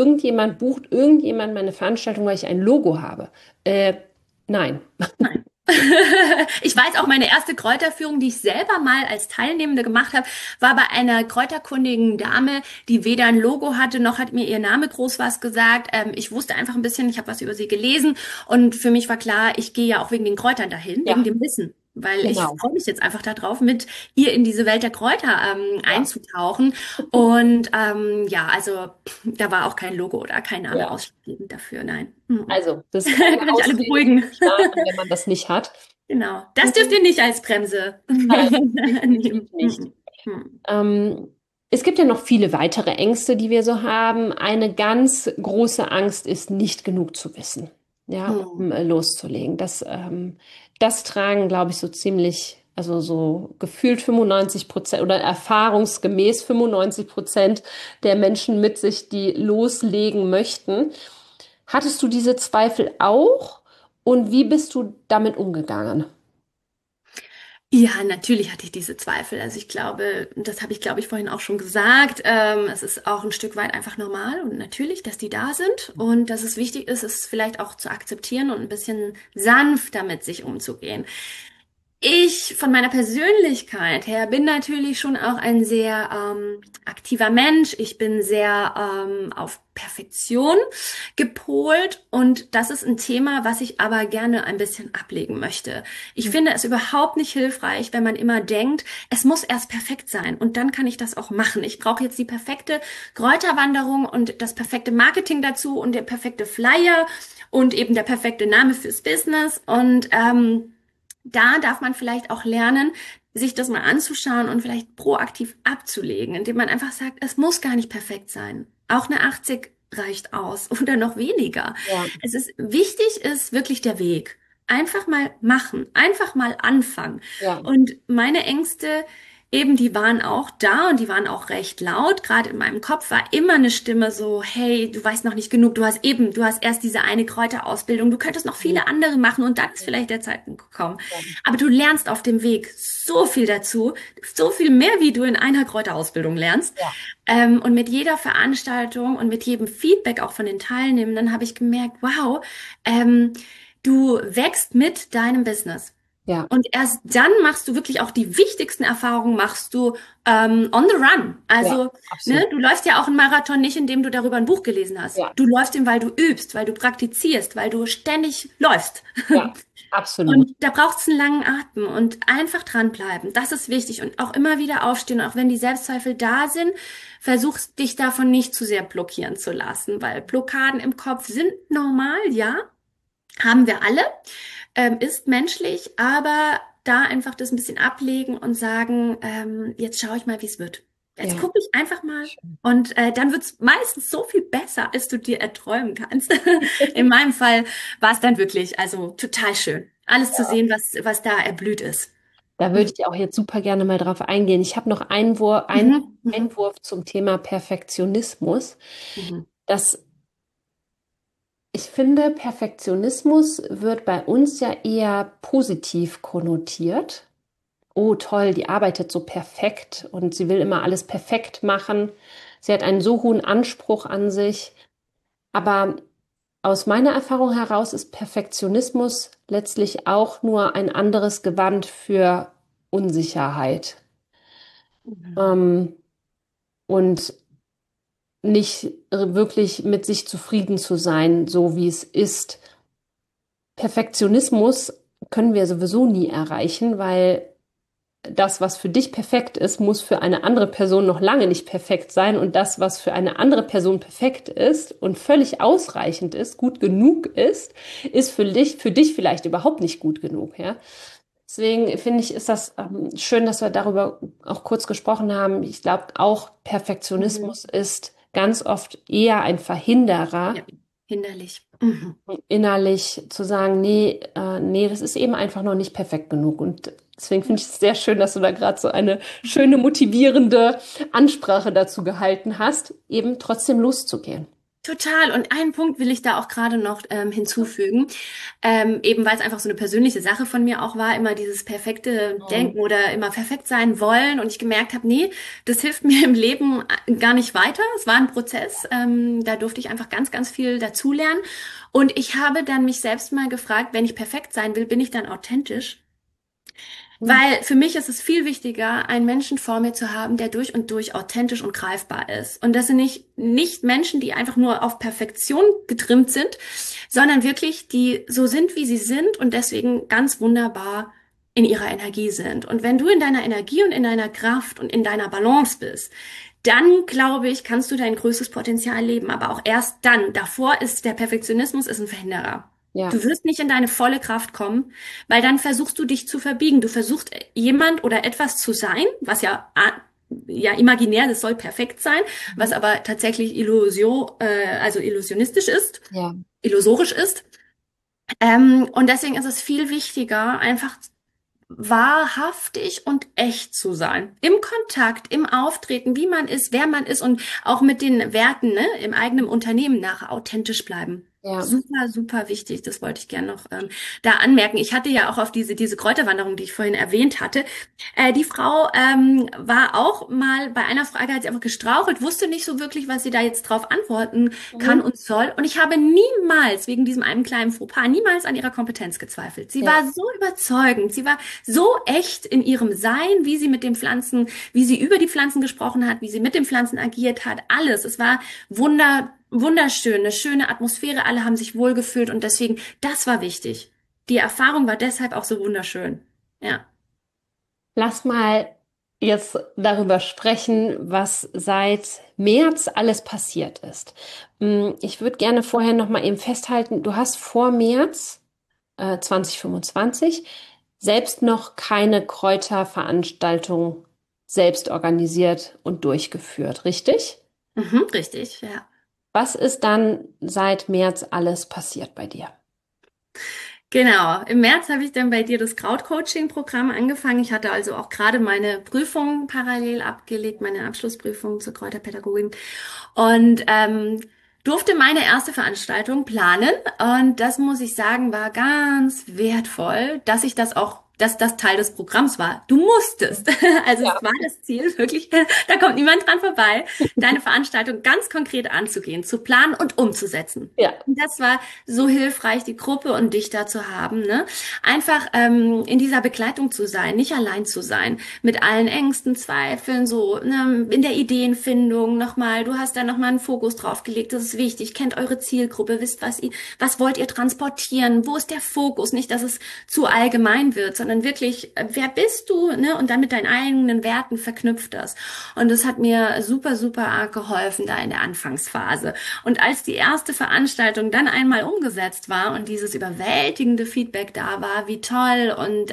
Bucht irgendjemand meine Veranstaltung, weil ich ein Logo habe? Nein. Nein. Ich weiß auch, meine erste Kräuterführung, die ich selber mal als Teilnehmende gemacht habe, war bei einer kräuterkundigen Dame, die weder ein Logo hatte, noch hat mir ihr Name groß was gesagt. Ich wusste einfach ein bisschen, ich habe was über sie gelesen und für mich war klar, ich gehe ja auch wegen den Kräutern dahin, wegen Ja, dem Wissen. Weil ich genau. freue mich jetzt einfach darauf, mit ihr in diese Welt der Kräuter Ja, einzutauchen. Und ja, also da war auch kein Logo oder kein Name ja. ausschlaggebend dafür, nein. Mhm. Also, das ist keine Kann ich alle Ausrede für beruhigen. nicht starten, wenn man das nicht hat. Genau. Das dürft Mhm. ihr nicht als Bremse Nein, nehmen. definitiv nicht. Mhm. Mhm. Ähm, Es gibt ja noch viele weitere Ängste, die wir so haben. Eine ganz große Angst ist, nicht genug zu wissen, ja, Mhm. um loszulegen. Das tragen, glaube ich, so ziemlich, also so gefühlt 95% oder erfahrungsgemäß 95% der Menschen mit sich, die loslegen möchten. Hattest du diese Zweifel auch? Und wie bist du damit umgegangen? Ja, natürlich hatte ich diese Zweifel. Also ich glaube, das habe ich, glaube ich, vorhin auch schon gesagt. Es ist auch ein Stück weit einfach normal und natürlich, dass die da sind und dass es wichtig ist, es vielleicht auch zu akzeptieren und ein bisschen sanft damit sich umzugehen. Ich von meiner Persönlichkeit her bin natürlich schon auch ein sehr aktiver Mensch. Ich bin sehr auf Perfektion gepolt und das ist ein Thema, was ich aber gerne ein bisschen ablegen möchte. Ich finde es überhaupt nicht hilfreich, wenn man immer denkt, es muss erst perfekt sein und dann kann ich das auch machen. Ich brauche jetzt die perfekte Kräuterwanderung und das perfekte Marketing dazu und der perfekte Flyer und eben der perfekte Name fürs Business und da darf man vielleicht auch lernen, sich das mal anzuschauen und vielleicht proaktiv abzulegen, indem man einfach sagt, es muss gar nicht perfekt sein. Auch eine 80 reicht aus oder noch weniger. Ja, Es ist wichtig, ist wirklich der Weg. Einfach mal machen, einfach mal anfangen. ja, Und meine Ängste eben, die waren auch da und die waren auch recht laut. Gerade in meinem Kopf war immer eine Stimme so, hey, du weißt noch nicht genug, du hast erst diese eine Kräuterausbildung, du könntest noch viele andere machen und dann ist vielleicht der Zeitpunkt gekommen. Aber du lernst auf dem Weg so viel dazu, so viel mehr, wie du in einer Kräuterausbildung lernst. ja, Und mit jeder Veranstaltung und mit jedem Feedback auch von den Teilnehmenden habe ich gemerkt, wow, du wächst mit deinem Business. Ja, Und erst dann machst du wirklich auch die wichtigsten Erfahrungen, machst du on the run. ja, Also, ne, absolut. du läufst ja auch einen Marathon nicht, indem du darüber ein Buch gelesen hast. Ja, Du läufst ihn, weil du übst, weil du praktizierst, weil du ständig läufst. ja, absolut. Und da braucht es einen langen Atem und einfach dranbleiben. Das ist wichtig. Und auch immer wieder aufstehen. Auch wenn die Selbstzweifel da sind, versuch dich davon nicht zu sehr blockieren zu lassen, weil Blockaden im Kopf sind normal, ja, haben wir alle, ist menschlich, aber da einfach das ein bisschen ablegen und sagen, jetzt schaue ich mal, wie es wird. Jetzt Ja, gucke ich einfach mal schön. und dann wird es meistens so viel besser, als du dir erträumen kannst. In meinem Fall war es dann wirklich, also total schön, alles zu sehen, was da erblüht ist. Da würde Mhm. ich auch jetzt super gerne mal drauf eingehen. Ich habe noch einen Mhm. Mhm. Einwurf zum Thema Perfektionismus. Mhm. Das, ich finde, Perfektionismus wird bei uns ja eher positiv konnotiert. Oh, toll, die arbeitet so perfekt und sie will immer alles perfekt machen. Sie hat einen so hohen Anspruch an sich. Aber aus meiner Erfahrung heraus ist Perfektionismus letztlich auch nur ein anderes Gewand für Unsicherheit. Mhm. Ähm, und nicht wirklich mit sich zufrieden zu sein, so wie es ist. Perfektionismus können wir sowieso nie erreichen, weil das, was für dich perfekt ist, muss für eine andere Person noch lange nicht perfekt sein. Und das, was für eine andere Person perfekt ist und völlig ausreichend ist, gut genug ist, ist für dich vielleicht überhaupt nicht gut genug, ja. Deswegen finde ich, ist das schön, dass wir darüber auch kurz gesprochen haben. Ich glaube, auch Mhm. Perfektionismus ist ganz oft eher ein Verhinderer, Ja, hinderlich. Mhm. innerlich zu sagen, nee, nee, das ist eben einfach noch nicht perfekt genug. Und deswegen finde ich es sehr schön, dass du da gerade so eine schöne, motivierende Ansprache dazu gehalten hast, eben trotzdem loszugehen. Total. Und einen Punkt will ich da auch gerade noch hinzufügen, eben weil es einfach so eine persönliche Sache von mir auch war, immer dieses perfekte Mhm. Denken oder immer perfekt sein wollen. Und ich gemerkt habe, nee, das hilft mir im Leben gar nicht weiter. Es war ein Prozess, da durfte ich einfach ganz, ganz viel dazulernen. Und ich habe dann mich selbst mal gefragt, wenn ich perfekt sein will, bin ich dann authentisch? Mhm. Weil für mich ist es viel wichtiger, einen Menschen vor mir zu haben, der durch und durch authentisch und greifbar ist. Und das sind nicht Menschen, die einfach nur auf Perfektion getrimmt sind, sondern wirklich, die so sind, wie sie sind und deswegen ganz wunderbar in ihrer Energie sind. Und wenn du in deiner Energie und in deiner Kraft und in deiner Balance bist, dann glaube ich, kannst du dein größtes Potenzial leben. Aber auch erst dann. Davor ist der Perfektionismus ist ein Verhinderer. Ja, Du wirst nicht in deine volle Kraft kommen, weil dann versuchst du dich zu verbiegen. Du versuchst jemand oder etwas zu sein, was ja, ja imaginär, das soll perfekt sein, was mhm. aber tatsächlich also illusionistisch ist, Ja, illusorisch ist. Und deswegen ist es viel wichtiger, einfach wahrhaftig und echt zu sein. Im Kontakt, im Auftreten, wie man ist, wer man ist und auch mit den Werten, ne, im eigenen Unternehmen nachher authentisch bleiben. ja, Super, super wichtig. Das wollte ich gerne noch da anmerken. Ich hatte ja auch auf diese Kräuterwanderung, die ich vorhin erwähnt hatte. Die Frau war auch mal bei einer Frage, hat sie einfach gestrauchelt, wusste nicht so wirklich, was sie da jetzt drauf antworten kann mhm. und soll. Und ich habe niemals, wegen diesem einen kleinen Fauxpas, niemals an ihrer Kompetenz gezweifelt. Sie Ja, war so überzeugend, sie war so echt in ihrem Sein, wie sie mit den Pflanzen, wie sie über die Pflanzen gesprochen hat, wie sie mit den Pflanzen agiert hat, alles. Es war wunderschön, eine schöne Atmosphäre, alle haben sich wohlgefühlt und deswegen, das war wichtig. Die Erfahrung war deshalb auch so wunderschön. Ja. lass mal jetzt darüber sprechen, was seit März alles passiert ist. Ich würde gerne vorher noch mal eben festhalten, du hast vor März 2025 selbst noch keine Kräuterveranstaltung selbst organisiert und durchgeführt, richtig? Mhm, richtig, ja. Was ist dann seit März alles passiert bei dir? Genau. Im März habe ich dann bei dir das Krautcoaching-Programm angefangen. Ich hatte also auch gerade meine Prüfung parallel abgelegt, meine Abschlussprüfung zur Kräuterpädagogin und durfte meine erste Veranstaltung planen. Und das muss ich sagen, war ganz wertvoll, dass ich das auch dass das Teil des Programms war. Du musstest. Also Ja, es war das Ziel, wirklich, da kommt niemand dran vorbei, deine Veranstaltung ganz konkret anzugehen, zu planen und umzusetzen. ja, Und das war so hilfreich, die Gruppe und dich da zu haben, ne? Einfach in dieser Begleitung zu sein, nicht allein zu sein, mit allen Ängsten, Zweifeln, so, ne? In der Ideenfindung nochmal. Du hast da nochmal einen Fokus drauf gelegt. Das ist wichtig. Kennt eure Zielgruppe, wisst, was wollt ihr transportieren? Wo ist der Fokus? Nicht, dass es zu allgemein wird, sondern wirklich, wer bist du, ne? Und dann mit deinen eigenen Werten verknüpft das. Und das hat mir super, super arg geholfen da in der Anfangsphase. Und als die erste Veranstaltung dann einmal umgesetzt war und dieses überwältigende Feedback da war, wie toll und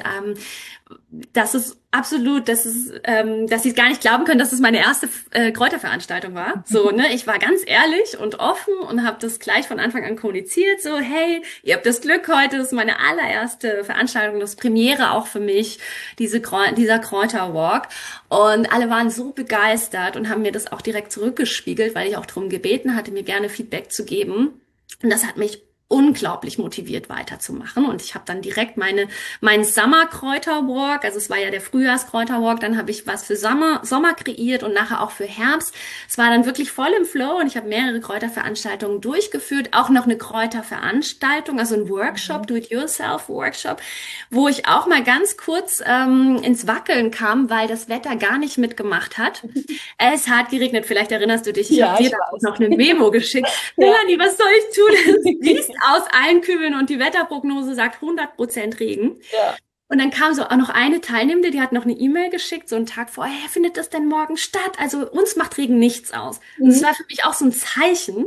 das ist absolut, dass sie es gar nicht glauben können, dass es meine erste Kräuterveranstaltung war. So, ne, ich war ganz ehrlich und offen und habe das gleich von Anfang an kommuniziert. So, hey, ihr habt das Glück heute, das ist meine allererste Veranstaltung, das Premiere auch für mich, dieser Kräuterwalk. Und alle waren so begeistert und haben mir das auch direkt zurückgespiegelt, weil ich auch darum gebeten hatte, mir gerne Feedback zu geben. Und das hat mich unglaublich motiviert weiterzumachen. Und ich habe dann direkt meinen Summer-Kräuterwalk, also es war ja der Frühjahrskräuterwalk, dann habe ich was für Sommer kreiert und nachher auch für Herbst. Es war dann wirklich voll im Flow und ich habe mehrere Kräuterveranstaltungen durchgeführt, auch noch eine Kräuterveranstaltung, also ein Workshop, Do-it-yourself-Workshop, wo ich auch mal ganz kurz ins Wackeln kam, weil das Wetter gar nicht mitgemacht hat. Es hat geregnet, vielleicht erinnerst du dich, ich habe ja, dir ich da auch weiß. noch eine Memo geschickt. Ja. Melanie, was soll ich tun? Es gießt aus allen Kübeln und die Wetterprognose sagt 100% Regen. Ja. Und dann kam so auch noch eine Teilnehmende, die hat noch eine E-Mail geschickt, so einen Tag vorher, hey, findet das denn morgen statt? Also uns macht Regen nichts aus. Und es Mhm. war für mich auch so ein Zeichen,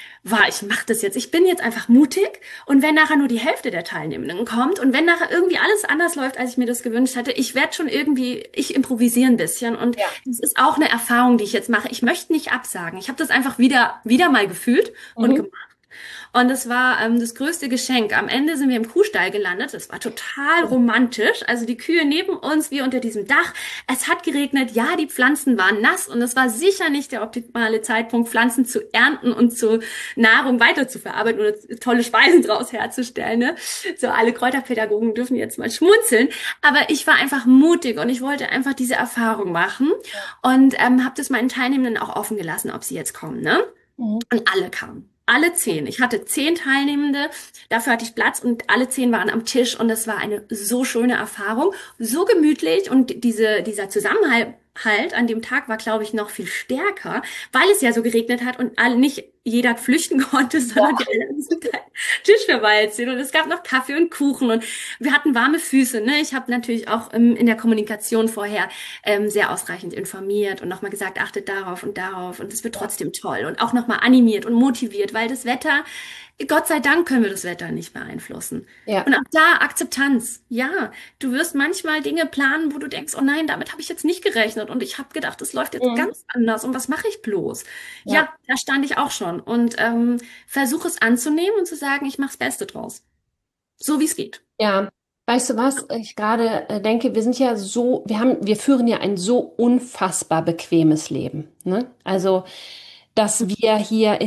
ich mache das jetzt. Ich bin jetzt einfach mutig und wenn nachher nur die Hälfte der Teilnehmenden kommt und wenn nachher irgendwie alles anders läuft, als ich mir das gewünscht hatte, ich werde schon irgendwie, ich improvisiere ein bisschen und Ja. das ist auch eine Erfahrung, die ich jetzt mache. Ich möchte nicht absagen. Ich habe das einfach wieder mal gefühlt und Mhm. gemacht. Und es war das größte Geschenk. Am Ende sind wir im Kuhstall gelandet. Das war total romantisch. Also die Kühe neben uns, wir unter diesem Dach. Es hat geregnet. Ja, die Pflanzen waren nass. Und es war sicher nicht der optimale Zeitpunkt, Pflanzen zu ernten und zur Nahrung weiterzuverarbeiten oder tolle Speisen draus herzustellen. Ne? So, alle Kräuterpädagogen dürfen jetzt mal schmunzeln. Aber ich war einfach mutig und ich wollte einfach diese Erfahrung machen. Und habe das meinen Teilnehmenden auch offen gelassen, ob sie jetzt kommen. Ne? Mhm. Und alle kamen. Alle 10. Ich hatte 10 Teilnehmende, dafür hatte ich Platz und alle 10 waren am Tisch und das war eine so schöne Erfahrung, so gemütlich und dieser Zusammenhalt an dem Tag war, glaube ich, noch viel stärker, weil es ja so geregnet hat und nicht jeder flüchten konnte, sondern die alle an diesem Tisch verweilt sind und es gab noch Kaffee und Kuchen und wir hatten warme Füße. Ne? Ich habe natürlich auch in der Kommunikation vorher sehr ausreichend informiert und nochmal gesagt, achtet darauf und es wird trotzdem toll und auch nochmal animiert und motiviert, weil das Wetter, Gott sei Dank können wir das Wetter nicht beeinflussen. Ja. Und auch da Akzeptanz. Ja, du wirst manchmal Dinge planen, wo du denkst, oh nein, damit habe ich jetzt nicht gerechnet und ich habe gedacht, das läuft jetzt Mhm. ganz anders und was mache ich bloß? Ja. Ja, da stand ich auch schon und versuche es anzunehmen und zu sagen, ich mache das Beste draus. So wie es geht. Ja. Weißt du was? Ich gerade denke, wir sind ja so, wir führen ja ein so unfassbar bequemes Leben, ne? Also, dass wir hier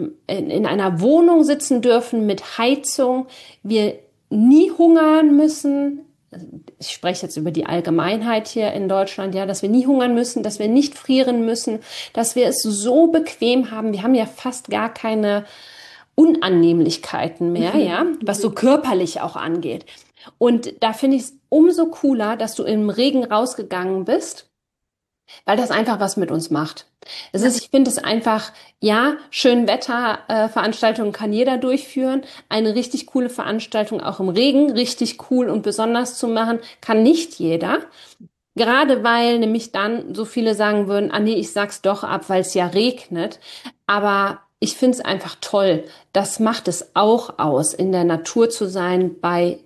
in einer Wohnung sitzen dürfen mit Heizung, wir nie hungern müssen. Ich spreche jetzt über die Allgemeinheit hier in Deutschland, ja, dass wir nie hungern müssen, dass wir nicht frieren müssen, dass wir es so bequem haben. Wir haben ja fast gar keine Unannehmlichkeiten mehr, ja, was so körperlich auch angeht. Und da finde ich es umso cooler, dass du im Regen rausgegangen bist, weil das einfach was mit uns macht. Ich finde es einfach, ja, schön Wetter, Veranstaltungen kann jeder durchführen. Eine richtig coole Veranstaltung auch im Regen, richtig cool und besonders zu machen, kann nicht jeder. Gerade weil nämlich dann so viele sagen würden, ah nee, ich sag's doch ab, weil es ja regnet. Aber ich finde es einfach toll. Das macht es auch aus, in der Natur zu sein bei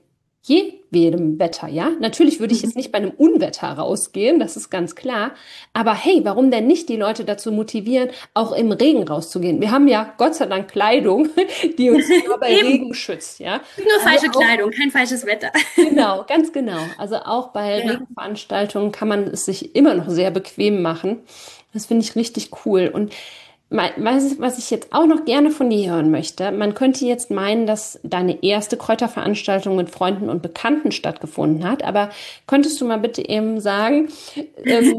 jedem Wetter, ja? Natürlich würde ich jetzt nicht bei einem Unwetter rausgehen, das ist ganz klar. Aber hey, warum denn nicht die Leute dazu motivieren, auch im Regen rauszugehen? Wir haben ja Gott sei Dank Kleidung, die uns nur bei Eben. Regen schützt, ja? Nur falsche auch, Kleidung, kein falsches Wetter. Genau, ganz genau. Also auch bei Ja. Regenveranstaltungen kann man es sich immer noch sehr bequem machen. Das finde ich richtig cool. Und was ich jetzt auch noch gerne von dir hören möchte, man könnte jetzt meinen, dass deine erste Kräuterveranstaltung mit Freunden und Bekannten stattgefunden hat, aber könntest du mal bitte eben sagen, ähm,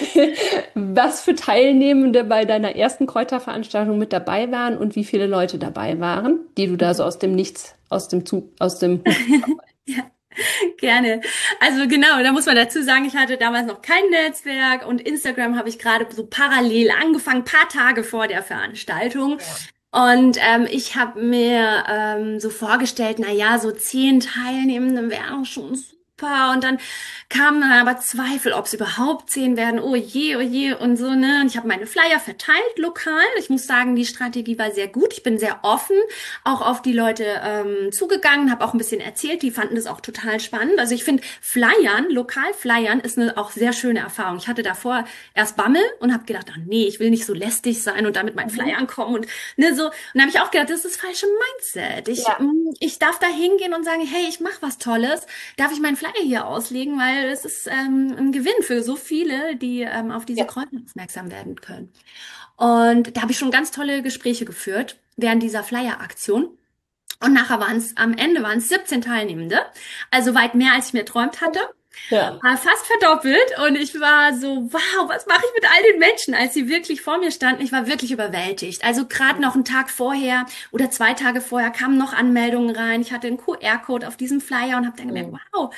was für Teilnehmende bei deiner ersten Kräuterveranstaltung mit dabei waren und wie viele Leute dabei waren, die du da so aus dem Nichts, aus dem Hut. Ja, gerne. Also genau, da muss man dazu sagen, ich hatte damals noch kein Netzwerk und Instagram habe ich gerade so parallel angefangen, paar Tage vor der Veranstaltung. Und ich habe mir so vorgestellt, na ja, so 10 Teilnehmende wären schon super. Und dann kamen dann aber Zweifel, ob es überhaupt 10 werden. Oh je und so, ne? Und ich habe meine Flyer verteilt lokal. Ich muss sagen, die Strategie war sehr gut. Ich bin sehr offen auch auf die Leute zugegangen, habe auch ein bisschen erzählt. Die fanden das auch total spannend. Also ich finde Flyern, lokal Flyern, ist eine auch sehr schöne Erfahrung. Ich hatte davor erst Bammel und habe gedacht, ach nee, ich will nicht so lästig sein und da mit meinen Flyern kommen und ne, so. Und da habe ich auch gedacht, das ist das falsche Mindset. Ja, Ich darf da hingehen und sagen, hey, ich mache was Tolles. Darf ich meinen Flyer hier auslegen, weil es ist ein Gewinn für so viele, die auf diese ja, Kräuter aufmerksam werden können. Und da habe ich schon ganz tolle Gespräche geführt während dieser Flyer-Aktion. Und nachher am Ende waren es 17 Teilnehmende. Also weit mehr, als ich mir erträumt hatte. ja. War fast verdoppelt. Und ich war so, wow, was mache ich mit all den Menschen, als sie wirklich vor mir standen? Ich war wirklich überwältigt. Also gerade noch einen Tag vorher oder 2 Tage vorher kamen noch Anmeldungen rein. Ich hatte einen QR-Code auf diesem Flyer und habe dann gemerkt, Mhm. wow.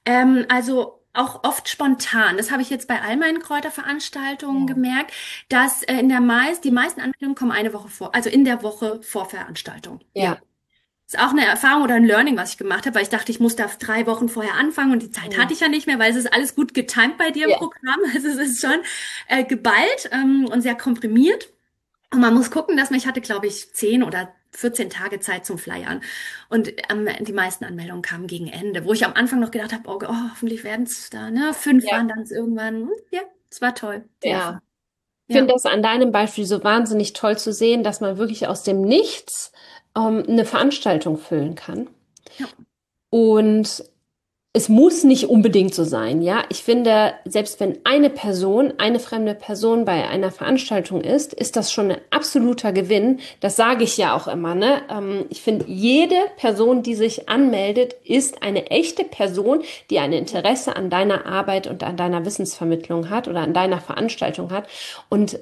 Also auch oft spontan. Das habe ich jetzt bei all meinen Kräuterveranstaltungen Ja. gemerkt, dass die meisten Anmeldungen kommen eine Woche vor, also in der Woche vor Veranstaltung. Ja. Ja. Ist auch eine Erfahrung oder ein Learning, was ich gemacht habe, weil ich dachte, ich muss da 3 Wochen vorher anfangen und die Zeit Mhm. hatte ich ja nicht mehr, weil es ist alles gut getimt bei dir im Ja. Programm. Also es ist schon geballt und sehr komprimiert. Und man muss gucken, dass ich hatte, glaube ich, 10 oder 14 Tage Zeit zum Flyern. Und die meisten Anmeldungen kamen gegen Ende, wo ich am Anfang noch gedacht habe, hoffentlich werden es da, ne? 5 Ja. waren dann irgendwann. Ja, es war toll, die Ja. Erfahrung. Ich finde Ja. das an deinem Beispiel so wahnsinnig toll zu sehen, dass man wirklich aus dem Nichts eine Veranstaltung füllen kann. Ja. Und es muss nicht unbedingt so sein, ja. Ich finde, selbst wenn eine Person, eine fremde Person bei einer Veranstaltung ist, ist das schon ein absoluter Gewinn. Das sage ich ja auch immer, ne? Ich finde, jede Person, die sich anmeldet, ist eine echte Person, die ein Interesse an deiner Arbeit und an deiner Wissensvermittlung hat oder an deiner Veranstaltung hat. Und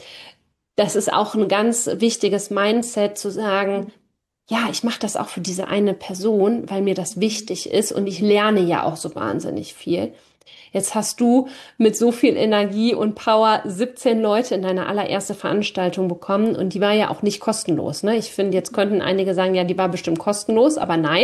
das ist auch ein ganz wichtiges Mindset zu sagen, ja, ich mache das auch für diese eine Person, weil mir das wichtig ist und ich lerne ja auch so wahnsinnig viel. Jetzt hast du mit so viel Energie und Power 17 Leute in deine allererste Veranstaltung bekommen und die war ja auch nicht kostenlos, ne? Ich finde, jetzt könnten einige sagen, ja, die war bestimmt kostenlos, aber nein,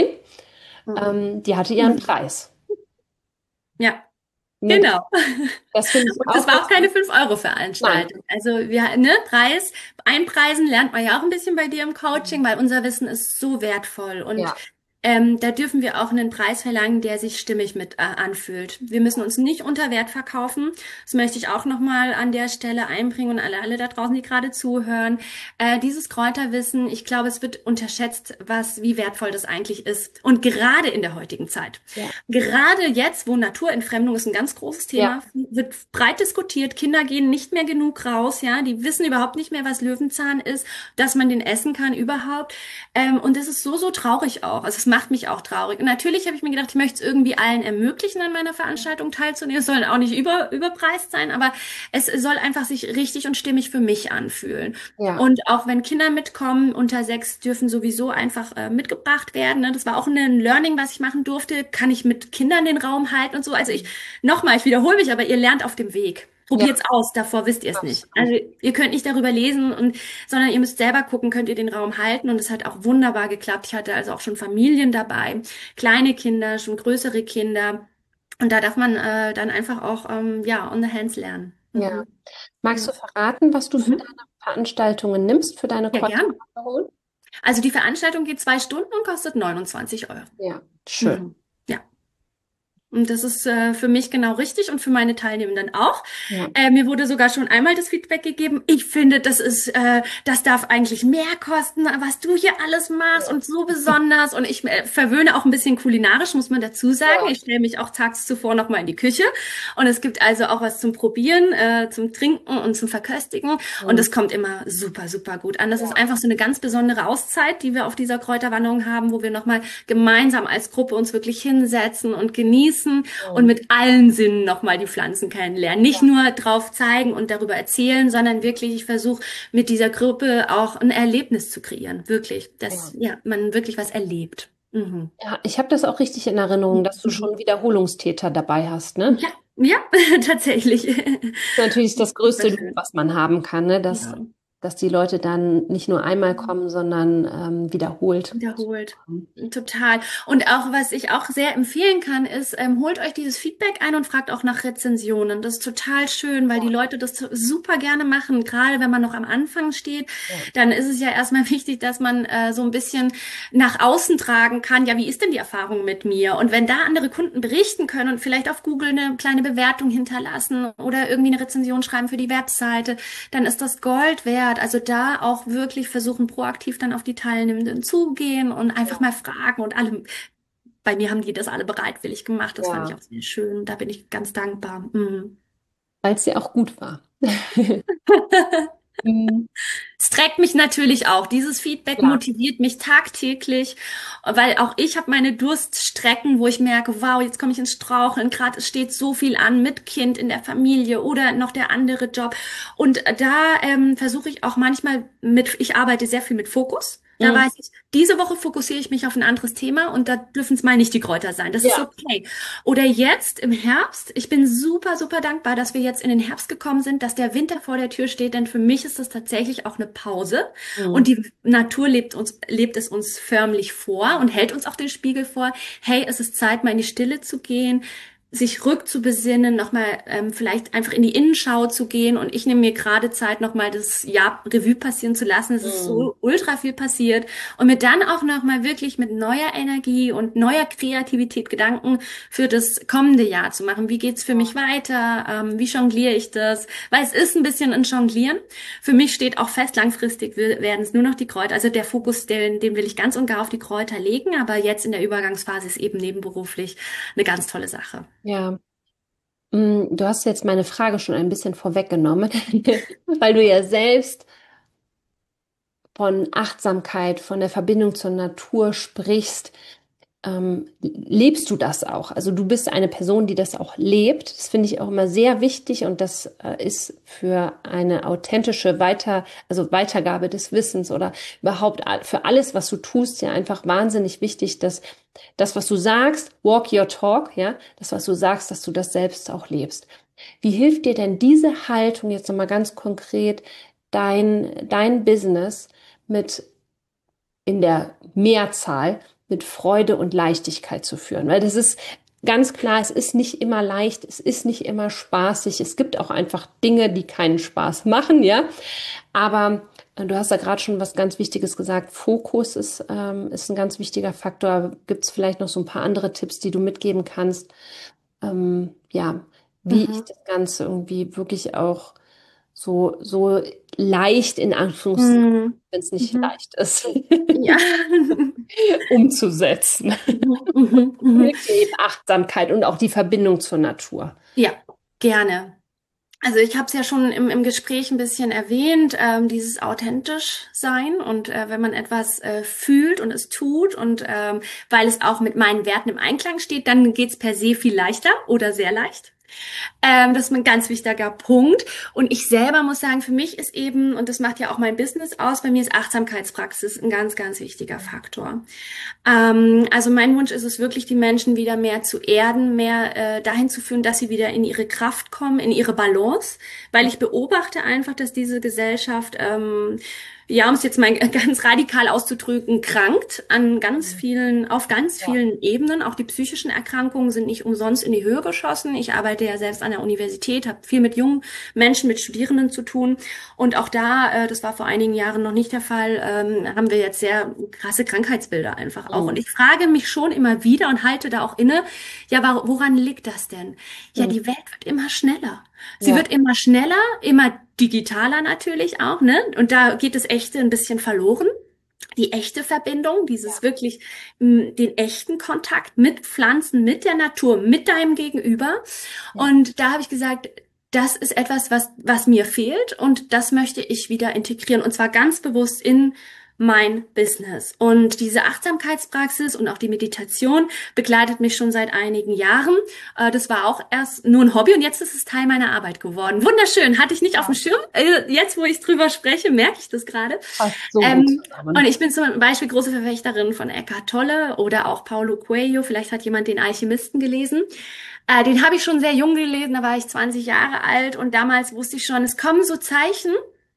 die hatte ihren Mhm. Preis. Ja, Ne? genau. Das finde ich Und das auch war auch ganz, keine 5 Euro nein, Veranstaltung. Also Einpreisen lernt man ja auch ein bisschen bei dir im Coaching, weil unser Wissen ist so wertvoll. Und ja, da dürfen wir auch einen Preis verlangen, der sich stimmig mit anfühlt. Wir müssen uns nicht unter Wert verkaufen. Das möchte ich auch nochmal an der Stelle einbringen und alle da draußen, die gerade zuhören. Dieses Kräuterwissen, ich glaube, es wird unterschätzt, wie wertvoll das eigentlich ist. Und gerade in der heutigen Zeit. ja, Gerade jetzt, wo Naturentfremdung ist ein ganz großes ja, Thema, wird breit diskutiert. Kinder gehen nicht mehr genug raus, ja. Die wissen überhaupt nicht mehr, was Löwenzahn ist, dass man den essen kann überhaupt. Und das ist so traurig auch. Also es macht mich auch traurig. Und natürlich habe ich mir gedacht, ich möchte es irgendwie allen ermöglichen, an meiner Veranstaltung teilzunehmen. Es soll auch nicht überpreist sein, aber es soll einfach sich richtig und stimmig für mich anfühlen. ja, Und auch wenn Kinder mitkommen, unter 6 dürfen sowieso einfach mitgebracht werden. Ne? Das war auch ein Learning, was ich machen durfte. Kann ich mit Kindern den Raum halten und so. Also ich wiederhole mich, aber ihr lernt auf dem Weg. ja, Probiert's aus, davor wisst ihr es nicht. absolut. Also ihr könnt nicht darüber lesen sondern ihr müsst selber gucken, könnt ihr den Raum halten und es hat auch wunderbar geklappt. Ich hatte also auch schon Familien dabei, kleine Kinder, schon größere Kinder und da darf man dann einfach auch ja on the hands lernen. Ja. Mhm. Magst Ja. du verraten, was du für Mhm. deine Veranstaltungen nimmst, für deine Ja, gern. Kräuterwanderung? Also die Veranstaltung geht 2 Stunden und kostet 29 Euro. Ja, schön. Mhm. Ja. Und das ist für mich genau richtig und für meine Teilnehmenden auch. Ja. Mir wurde sogar schon einmal das Feedback gegeben. Ich finde, das darf eigentlich mehr kosten, was du hier alles machst und so besonders. Und ich verwöhne auch ein bisschen kulinarisch, muss man dazu sagen. Ja. Ich stelle mich auch tags zuvor noch mal in die Küche und es gibt also auch was zum Probieren, zum Trinken und zum Verköstigen. Und Mhm. das kommt immer super, super gut an. Das ist Ja. einfach so eine ganz besondere Auszeit, die wir auf dieser Kräuterwanderung haben, wo wir noch mal gemeinsam als Gruppe uns wirklich hinsetzen und genießen und Mhm. mit allen Sinnen nochmal die Pflanzen kennenlernen. Nicht nur drauf zeigen und darüber erzählen, sondern wirklich, ich versuche mit dieser Gruppe auch ein Erlebnis zu kreieren. Wirklich, dass Ja. ja, man wirklich was erlebt. Mhm. Ja, ich habe das auch richtig in Erinnerung, dass du Mhm. schon Wiederholungstäter dabei hast, ne? Ja, ja, tatsächlich. Natürlich das Super größte Lob, schön. was man haben kann, ne? Ja. Dass die Leute dann nicht nur einmal kommen, sondern wiederholt. Wiederholt. Total. Und auch, was ich auch sehr empfehlen kann, ist, holt euch dieses Feedback ein und fragt auch nach Rezensionen. Das ist total schön, weil die Leute das super gerne machen. Gerade wenn man noch am Anfang steht, Ja. dann ist es ja erstmal wichtig, dass man so ein bisschen nach außen tragen kann. Ja, wie ist denn die Erfahrung mit mir? Und wenn da andere Kunden berichten können und vielleicht auf Google eine kleine Bewertung hinterlassen oder irgendwie eine Rezension schreiben für die Webseite, dann ist das Gold wert. Also da auch wirklich versuchen, proaktiv dann auf die Teilnehmenden zugehen und einfach mal fragen und alle, bei mir haben die das alle bereitwillig gemacht. Das fand ich Ja, auch sehr schön. Da bin ich ganz dankbar. Mhm. weil es ja auch gut war. Mhm. Es trägt mich natürlich auch. Dieses Feedback Klar. motiviert mich tagtäglich, weil auch ich habe meine Durststrecken, wo ich merke, wow, jetzt komme ich ins Straucheln. Gerade es steht so viel an mit Kind in der Familie oder noch der andere Job. Und da versuche ich auch manchmal ich arbeite sehr viel mit Fokus. Da Mhm. weiß ich, diese Woche fokussiere ich mich auf ein anderes Thema und da dürfen es mal nicht die Kräuter sein. Das ist Ja. okay. Oder jetzt im Herbst. Ich bin super, super dankbar, dass wir jetzt in den Herbst gekommen sind, dass der Winter vor der Tür steht, denn für mich ist das tatsächlich auch eine Pause. Und Mhm. die Natur lebt es uns förmlich vor und hält uns auch den Spiegel vor. Hey, es ist Zeit, mal in die Stille zu gehen, sich rückzubesinnen, nochmal vielleicht einfach in die Innenschau zu gehen. Und ich nehme mir gerade Zeit, nochmal das Jahr Revue passieren zu lassen. Es ist Mhm. so ultra viel passiert. Und mir dann auch nochmal wirklich mit neuer Energie und neuer Kreativität Gedanken für das kommende Jahr zu machen. Wie geht's für mich weiter? Wie jongliere ich das? Weil es ist ein bisschen ein Jonglieren. Für mich steht auch fest, langfristig werden es nur noch die Kräuter. Also der Fokus, den will ich ganz und gar auf die Kräuter legen. Aber jetzt in der Übergangsphase ist eben nebenberuflich eine ganz tolle Sache. Ja. Du hast jetzt meine Frage schon ein bisschen vorweggenommen, weil du ja selbst von Achtsamkeit, von der Verbindung zur Natur sprichst. Lebst du das auch? Also du bist eine Person, die das auch lebt. Das finde ich auch immer sehr wichtig und das ist für eine authentische also Weitergabe des Wissens oder überhaupt für alles, was du tust, ja einfach wahnsinnig wichtig, dass das, was du sagst, walk your talk, ja, das, was du sagst, dass du das selbst auch lebst. Wie hilft dir denn diese Haltung jetzt nochmal ganz konkret, dein Business mit in der Mehrzahl mit Freude und Leichtigkeit zu führen? Weil das ist ganz klar, es ist nicht immer leicht, es ist nicht immer spaßig. Es gibt auch einfach Dinge, die keinen Spaß machen, ja. Aber du hast da gerade schon was ganz Wichtiges gesagt. Fokus ist ein ganz wichtiger Faktor. Gibt es vielleicht noch so ein paar andere Tipps, die du mitgeben kannst? Ja, wie ich Mhm. das Ganze irgendwie wirklich auch so leicht in Anführungszeichen, Mhm. wenn es nicht Mhm. leicht ist, Ja. umzusetzen. Mhm. Mhm. Mhm. Hilft dir eben Achtsamkeit und auch die Verbindung zur Natur. Ja, gerne. Also ich habe es ja schon im Gespräch ein bisschen erwähnt, dieses authentisch sein und wenn man etwas fühlt und es tut und weil es auch mit meinen Werten im Einklang steht, dann geht's per se viel leichter oder sehr leicht. Das ist ein ganz wichtiger Punkt. Und ich selber muss sagen, für mich ist eben, und das macht ja auch mein Business aus, bei mir ist Achtsamkeitspraxis ein ganz, ganz wichtiger Faktor. Also mein Wunsch ist es wirklich, die Menschen wieder mehr zu erden, mehr dahin zu führen, dass sie wieder in ihre Kraft kommen, in ihre Balance, weil ich beobachte einfach, dass diese Gesellschaft ja, um es jetzt mal ganz radikal auszudrücken, krankt an ganz vielen, auf ganz Ja. vielen Ebenen. Auch die psychischen Erkrankungen sind nicht umsonst in die Höhe geschossen. Ich arbeite ja selbst an der Universität, habe viel mit jungen Menschen, mit Studierenden zu tun. Und auch da, das war vor einigen Jahren noch nicht der Fall, haben wir jetzt sehr krasse Krankheitsbilder einfach auch. Und Mhm. ich frage mich schon immer wieder und halte da auch inne, ja, woran liegt das denn? Ja, Mhm. die Welt wird immer schneller. Sie Ja. wird immer schneller, immer digitaler natürlich auch, ne? Und da geht das Echte ein bisschen verloren. Die echte Verbindung, dieses wirklich, den echten Kontakt mit Pflanzen, mit der Natur, mit deinem Gegenüber. Ja. Und da habe ich gesagt, das ist etwas, was mir fehlt und das möchte ich wieder integrieren und zwar ganz bewusst in mein Business. Und diese Achtsamkeitspraxis und auch die Meditation begleitet mich schon seit einigen Jahren. Das war auch erst nur ein Hobby und jetzt ist es Teil meiner Arbeit geworden. Wunderschön, hatte ich nicht auf dem Schirm. Jetzt, wo ich drüber spreche, merke ich das gerade. Passt so gut Und zusammen. ich bin zum Beispiel große Verfechterin von Eckhart Tolle oder auch Paulo Coelho. Vielleicht hat jemand den Alchemisten gelesen. Den habe ich schon sehr jung gelesen, da war ich 20 Jahre alt und damals wusste ich schon, es kommen so Zeichen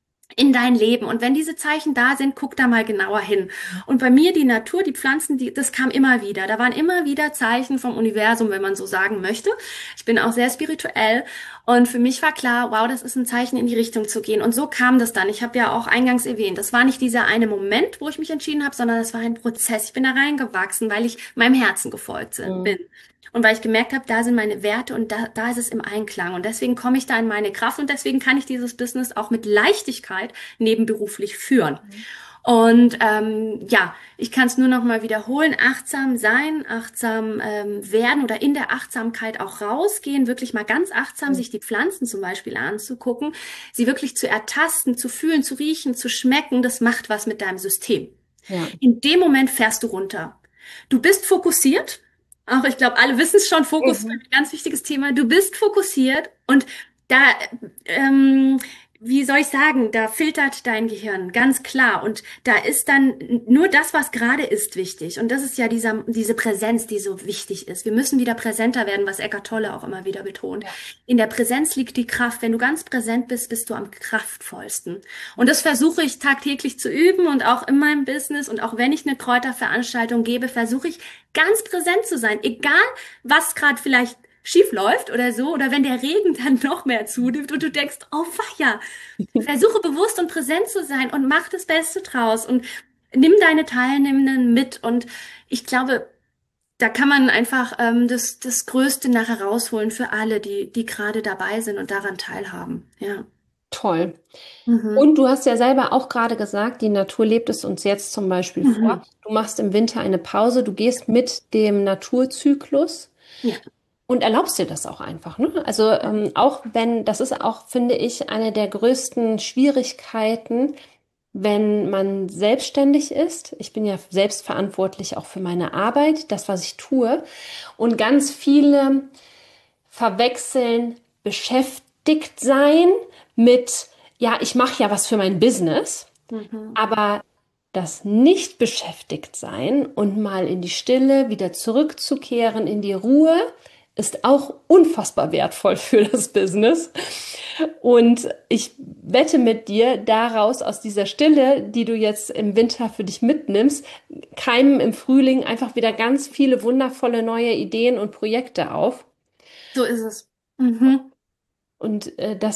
in dein Leben. Und wenn diese Zeichen da sind, guck da mal genauer hin. Und bei mir die Natur, die Pflanzen, das kam immer wieder. Da waren immer wieder Zeichen vom Universum, wenn man so sagen möchte. Ich bin auch sehr spirituell und für mich war klar, wow, das ist ein Zeichen, in die Richtung zu gehen. Und so kam das dann. Ich habe ja auch eingangs erwähnt, das war nicht dieser eine Moment, wo ich mich entschieden habe, sondern das war ein Prozess. Ich bin da reingewachsen, weil ich meinem Herzen gefolgt bin. Mhm. Und weil ich gemerkt habe, da sind meine Werte und da ist es im Einklang. Und deswegen komme ich da in meine Kraft und deswegen kann ich dieses Business auch mit Leichtigkeit nebenberuflich führen. Und ja, ich kann es nur noch mal wiederholen, achtsam sein, achtsam werden oder in der Achtsamkeit auch rausgehen, wirklich mal ganz achtsam sich die Pflanzen zum Beispiel anzugucken, sie wirklich zu ertasten, zu fühlen, zu riechen, zu schmecken, das macht was mit deinem System. Ja. In dem Moment fährst du runter. Du bist fokussiert. Auch ich glaube, alle wissen es schon, Fokus ist Mhm. ein ganz wichtiges Thema. Du bist fokussiert und da, ähm, wie soll ich sagen, da filtert dein Gehirn ganz klar und da ist dann nur das, was gerade ist, wichtig. Und das ist ja diese Präsenz, die so wichtig ist. Wir müssen wieder präsenter werden, was Eckhart Tolle auch immer wieder betont. Ja. In der Präsenz liegt die Kraft. Wenn du ganz präsent bist, bist du am kraftvollsten. Und das versuche ich tagtäglich zu üben und auch in meinem Business und auch wenn ich eine Kräuterveranstaltung gebe, versuche ich ganz präsent zu sein, egal was gerade vielleicht schief läuft oder so, oder wenn der Regen dann noch mehr zunimmt und du denkst, oh weia, versuche bewusst und präsent zu sein und mach das Beste draus und nimm deine Teilnehmenden mit und ich glaube, da kann man einfach das Größte nachher rausholen für alle, die gerade dabei sind und daran teilhaben. Ja. Toll. Mhm. Und du hast ja selber auch gerade gesagt, die Natur lebt es uns jetzt zum Beispiel vor. Mhm. Du machst im Winter eine Pause, du gehst mit dem Naturzyklus Ja. und erlaubst dir das auch einfach, ne? Also auch wenn, das ist auch, finde ich, eine der größten Schwierigkeiten, wenn man selbstständig ist. Ich bin ja selbst verantwortlich auch für meine Arbeit, das, was ich tue. Und ganz viele verwechseln beschäftigt sein mit, ja, ich mache ja was für mein Business, Mhm. aber das nicht beschäftigt sein und mal in die Stille wieder zurückzukehren, in die Ruhe, ist auch unfassbar wertvoll für das Business. Und ich wette mit dir, daraus aus dieser Stille, die du jetzt im Winter für dich mitnimmst, keimen im Frühling einfach wieder ganz viele wundervolle neue Ideen und Projekte auf. So ist es. Mhm. Und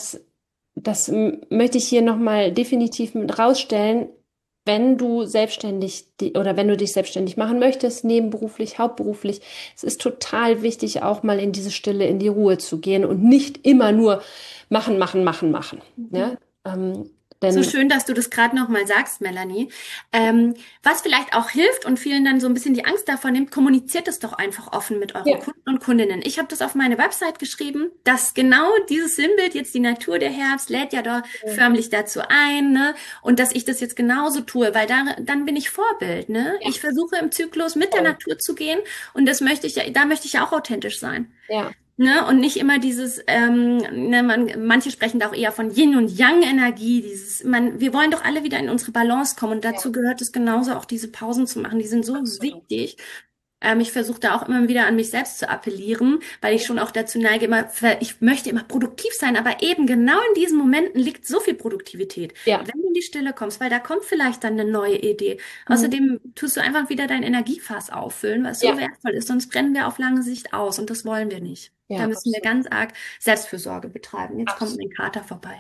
möchte ich hier nochmal definitiv mit rausstellen. Wenn du oder wenn du dich selbstständig machen möchtest, nebenberuflich, hauptberuflich, es ist total wichtig, auch mal in diese Stille, in die Ruhe zu gehen und nicht immer nur machen, machen, machen, machen. Ja? Mhm. Ähm, So denn schön, dass du das gerade noch mal sagst, Melanie. Was vielleicht auch hilft und vielen dann so ein bisschen die Angst davon nimmt, kommuniziert es doch einfach offen mit euren ja, Kunden und Kundinnen. Ich habe das auf meine Website geschrieben, dass genau dieses Sinnbild, jetzt die Natur, der Herbst, lädt ja da förmlich dazu ein, ne? Und dass ich das jetzt genauso tue, weil dann bin ich Vorbild, ne? ja, Ich versuche im Zyklus mit der voll. Natur zu gehen und das möchte ich ja, da möchte ich ja auch authentisch sein. Ja, Ne? Und nicht immer dieses, ne, manche sprechen da auch eher von Yin und Yang-Energie, wir wollen doch alle wieder in unsere Balance kommen und ja, dazu gehört es genauso auch diese Pausen zu machen, die sind so absolut. wichtig. Ich versuche da auch immer wieder an mich selbst zu appellieren, weil ich schon auch dazu neige, ich möchte immer produktiv sein, aber eben genau in diesen Momenten liegt so viel Produktivität. Ja. Wenn du in die Stille kommst, weil da kommt vielleicht dann eine neue Idee. Mhm. Außerdem tust du einfach wieder dein Energiefass auffüllen, was so Ja, wertvoll ist, sonst brennen wir auf lange Sicht aus und das wollen wir nicht. Da ja, müssen wir absolut. ganz arg Selbstfürsorge betreiben. Jetzt kommt Absolut. mein Kater vorbei.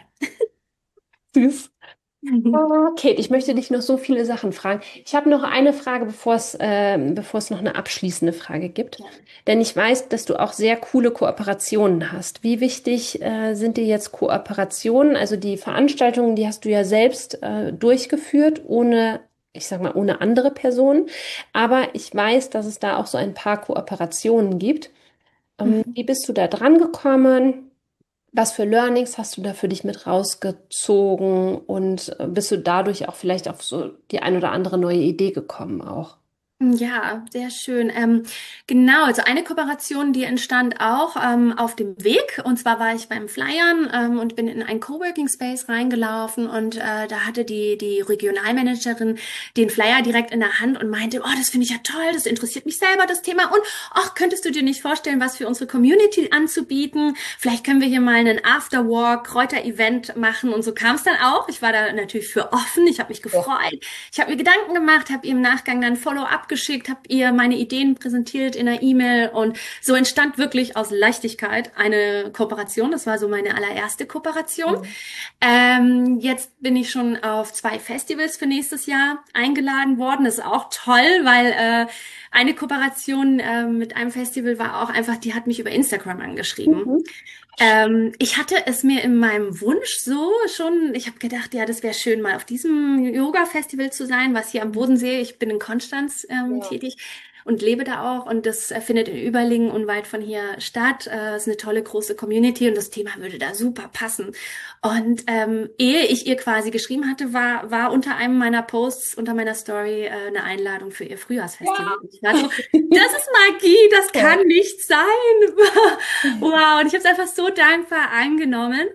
Süß. Oh, Kate, ich möchte dich noch so viele Sachen fragen. Ich habe noch eine Frage, bevor es noch eine abschließende Frage gibt. Ja. Denn ich weiß, dass du auch sehr coole Kooperationen hast. Wie wichtig, sind dir jetzt Kooperationen? Also die Veranstaltungen, die hast du ja selbst, durchgeführt, ohne, ich sag mal, ohne andere Personen. Aber ich weiß, dass es da auch so ein paar Kooperationen gibt. Mhm. Wie bist du da dran gekommen? Was für Learnings hast du da für dich mit rausgezogen und bist du dadurch auch vielleicht auf so die ein oder andere neue Idee gekommen auch? Ja, sehr schön. Genau, also eine Kooperation, die entstand auch auf dem Weg. Und zwar war ich beim Flyern und bin in einen Coworking Space reingelaufen und da hatte die Regionalmanagerin den Flyer direkt in der Hand und meinte, oh, das finde ich ja toll, das interessiert mich selber, das Thema. Und ach, könntest du dir nicht vorstellen, was für unsere Community anzubieten? Vielleicht können wir hier mal einen Afterwork, Kräuter-Event machen. Und so kam es dann auch. Ich war da natürlich für offen, ich habe mich Ja. gefreut. Ich habe mir Gedanken gemacht, habe ihr im Nachgang dann Follow-up geschickt, habe ihr meine Ideen präsentiert in einer E-Mail und so entstand wirklich aus Leichtigkeit eine Kooperation. Das war so meine allererste Kooperation. Mhm. Jetzt bin ich schon auf 2 Festivals für nächstes Jahr eingeladen worden. Das ist auch toll, weil eine Kooperation mit einem Festival war auch einfach, die hat mich über Instagram angeschrieben. Mhm. Sch- Ich hatte es mir in meinem Wunsch so schon, ich habe gedacht, ja, das wäre schön, mal auf diesem Yoga-Festival zu sein, was hier am Bodensee, ich bin in Konstanz Ja. tätig und lebe da auch und das findet in Überlingen unweit von hier statt. Ist eine tolle große Community und das Thema würde da super passen. Und ehe ich ihr quasi geschrieben hatte, war unter einem meiner Posts, unter meiner Story eine Einladung für ihr Frühjahrsfestival. Und ich war so, das ist Magie, das Toll. kann nicht sein. Wow, und ich habe es einfach so dankbar angenommen.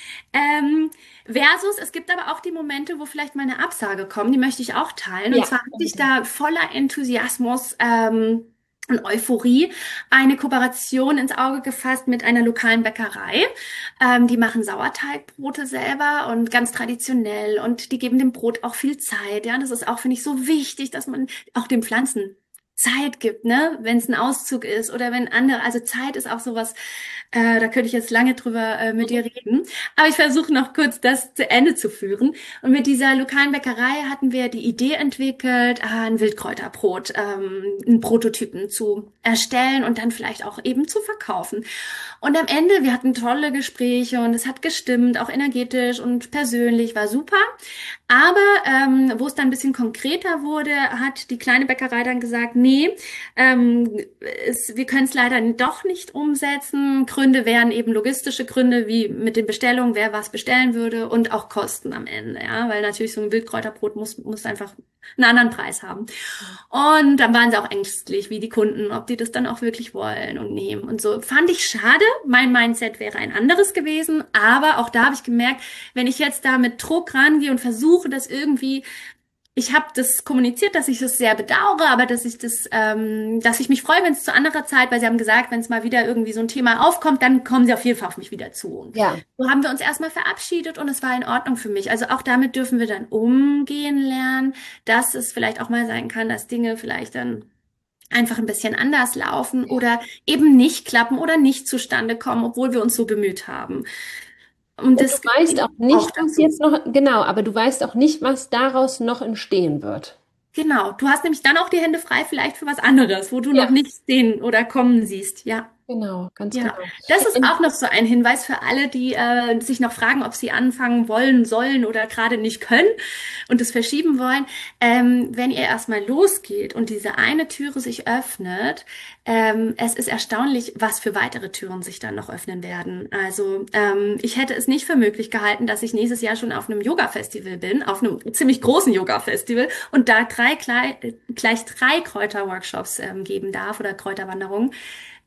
Versus, es gibt aber auch die Momente, wo vielleicht mal eine Absage kommt, die möchte ich auch teilen. Und Ja, zwar hatte ich unbedingt. da voller Enthusiasmus und Euphorie eine Kooperation ins Auge gefasst mit einer lokalen Bäckerei. Die machen Sauerteigbrote selber und ganz traditionell und die geben dem Brot auch viel Zeit. Ja, das ist auch, finde ich, so wichtig, dass man auch den Pflanzen Zeit gibt, ne? Wenn es ein Auszug ist oder wenn andere, also Zeit ist auch sowas, da könnte ich jetzt lange drüber mit dir reden. Aber ich versuche noch kurz das zu Ende zu führen. Und mit dieser lokalen Bäckerei hatten wir die Idee entwickelt, ein Wildkräuterbrot, einen Prototypen zu erstellen und dann vielleicht auch eben zu verkaufen. Und am Ende, wir hatten tolle Gespräche und es hat gestimmt, auch energetisch und persönlich, war super. Aber wo es dann ein bisschen konkreter wurde, hat die kleine Bäckerei dann gesagt, nee, wir können es leider doch nicht umsetzen. Gründe wären eben logistische Gründe, wie mit den Bestellungen, wer was bestellen würde und auch Kosten am Ende, ja, weil natürlich so ein Wildkräuterbrot muss einfach einen anderen Preis haben. Und dann waren sie auch ängstlich, wie die Kunden, ob die das dann auch wirklich wollen und nehmen und so. Fand ich schade. Mein Mindset wäre ein anderes gewesen, aber auch da habe ich gemerkt, wenn ich jetzt da mit Druck rangehe und versuche, das irgendwie, ich habe das kommuniziert, dass ich das sehr bedauere, aber dass ich mich freue, wenn es zu anderer Zeit, weil sie haben gesagt, wenn es mal wieder irgendwie so ein Thema aufkommt, dann kommen sie auf jeden Fall auf mich wieder zu. Und Ja. so haben wir uns erstmal verabschiedet und es war in Ordnung für mich. Also auch damit dürfen wir dann umgehen lernen, dass es vielleicht auch mal sein kann, dass Dinge vielleicht dann einfach ein bisschen anders laufen oder eben nicht klappen oder nicht zustande kommen, obwohl wir uns so bemüht haben. Und Und du das gehört weißt auch eben auch nicht, was dazu. jetzt noch, genau, aber du weißt auch nicht, was daraus noch entstehen wird. Genau. Du hast nämlich dann auch die Hände frei vielleicht für was anderes, wo du noch Ja, nicht sehen oder kommen siehst. Ja. genau, ganz Ja, genau. das ist auch noch so ein Hinweis für alle, die sich noch fragen, ob sie anfangen wollen, sollen oder gerade nicht können und es verschieben wollen. Wenn ihr erstmal losgeht und diese eine Türe sich öffnet, es ist erstaunlich, was für weitere Türen sich dann noch öffnen werden. Also ich hätte es nicht für möglich gehalten, dass ich nächstes Jahr schon auf einem Yoga-Festival bin, auf einem ziemlich großen Yoga-Festival und da gleich 3 Kräuter-Workshops geben darf oder Kräuterwanderungen.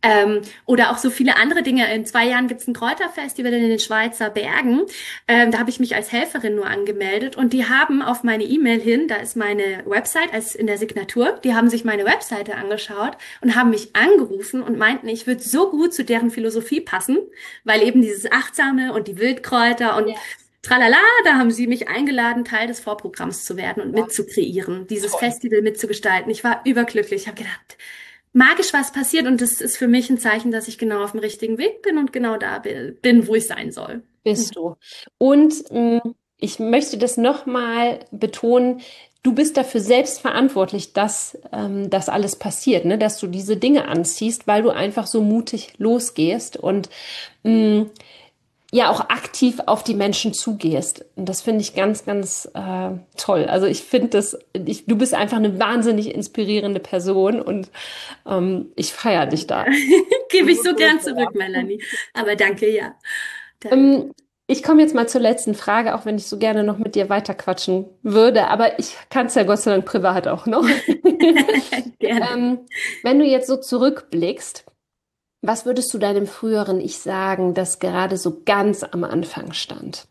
Oder auch so viele andere Dinge. In 2 Jahren gibt's ein Kräuterfestival in den Schweizer Bergen. Da habe ich mich als Helferin nur angemeldet und die haben auf meine E-Mail hin, da ist meine Website als in der Signatur, die haben sich meine Webseite angeschaut und haben mich angerufen und meinten, ich würde so gut zu deren Philosophie passen, weil eben dieses Achtsame und die Wildkräuter und Ja, tralala, da haben sie mich eingeladen, Teil des Vorprogramms zu werden und ja, mitzukreieren, dieses toll. Festival mitzugestalten. Ich war überglücklich. Ich habe gedacht, magisch was passiert und das ist für mich ein Zeichen, dass ich genau auf dem richtigen Weg bin und genau da bin, wo ich sein soll. Bist du. Und ich möchte das nochmal betonen, du bist dafür selbst verantwortlich, dass das alles passiert, ne? Dass du diese Dinge anziehst, weil du einfach so mutig losgehst und mh, ja auch aktiv auf die Menschen zugehst. Und das finde ich ganz, ganz toll. Also ich finde du bist einfach eine wahnsinnig inspirierende Person und ich feiere dich da. Gebe ich So, so so gern sehr. zurück, Melanie. Aber danke, ja. Danke. Ähm, Ich komme jetzt mal zur letzten Frage, auch wenn ich so gerne noch mit dir weiterquatschen würde, aber ich kann es ja Gott sei Dank privat auch noch. Gerne. Ähm, Wenn du jetzt so zurückblickst, was würdest du deinem früheren Ich sagen, das gerade so ganz am Anfang stand?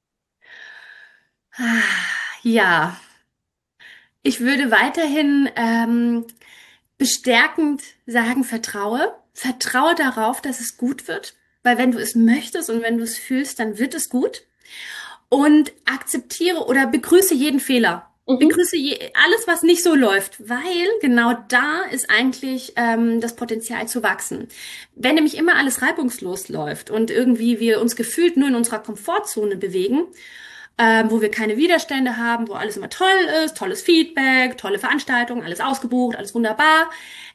Ah, ja, ich würde weiterhin bestärkend sagen, vertraue. Vertraue darauf, dass es gut wird. Weil wenn du es möchtest und wenn du es fühlst, dann wird es gut. Und akzeptiere oder begrüße jeden Fehler. Mhm. Begrüße alles, was nicht so läuft, weil genau da ist eigentlich das Potenzial zu wachsen. Wenn nämlich immer alles reibungslos läuft und irgendwie wir uns gefühlt nur in unserer Komfortzone bewegen, wo wir keine Widerstände haben, wo alles immer toll ist, tolles Feedback, tolle Veranstaltungen, alles ausgebucht, alles wunderbar,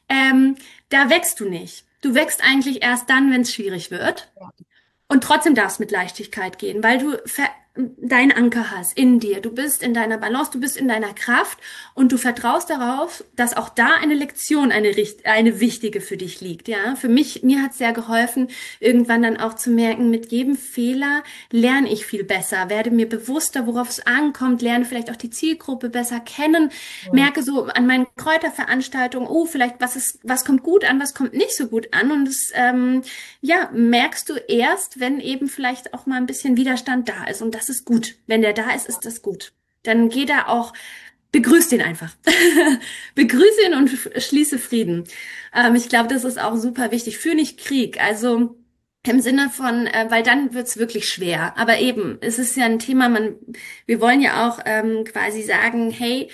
da wächst du nicht. Du wächst eigentlich erst dann, wenn es schwierig wird. Und trotzdem darf es mit Leichtigkeit gehen, weil du deinen Anker hast in dir. Du bist in deiner Balance, du bist in deiner Kraft und du vertraust darauf, dass auch da eine Lektion, eine wichtige für dich liegt. Ja, für mich, mir hat es sehr geholfen, irgendwann dann auch zu merken, mit jedem Fehler lerne ich viel besser, werde mir bewusster, worauf es ankommt, lerne vielleicht auch die Zielgruppe besser kennen, merke so an meinen Kräuterveranstaltungen, oh, vielleicht was kommt gut an, was kommt nicht so gut an und es ja, merkst du erst, wenn eben vielleicht auch mal ein bisschen Widerstand da ist. Und das ist gut. Wenn der da ist, ist das gut. Dann geh da auch, begrüß den einfach. Begrüße ihn und schließe Frieden. Ich glaube, das ist auch super wichtig. Führ nicht Krieg. Also im Sinne von, weil dann wird's wirklich schwer. Aber eben, es ist ja ein Thema, wir wollen ja auch quasi sagen, hey,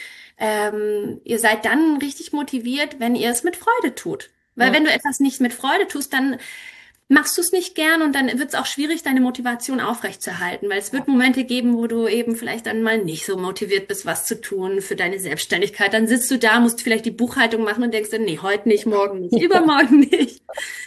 ihr seid dann richtig motiviert, wenn ihr es mit Freude tut. Weil Ja, wenn du etwas nicht mit Freude tust, dann machst du es nicht gern und dann wird es auch schwierig, deine Motivation aufrechtzuerhalten, weil es wird Momente geben, wo du eben vielleicht dann mal nicht so motiviert bist, was zu tun für deine Selbstständigkeit. Dann sitzt du da, musst vielleicht die Buchhaltung machen und denkst dann, nee, heute nicht, morgen nicht, übermorgen nicht.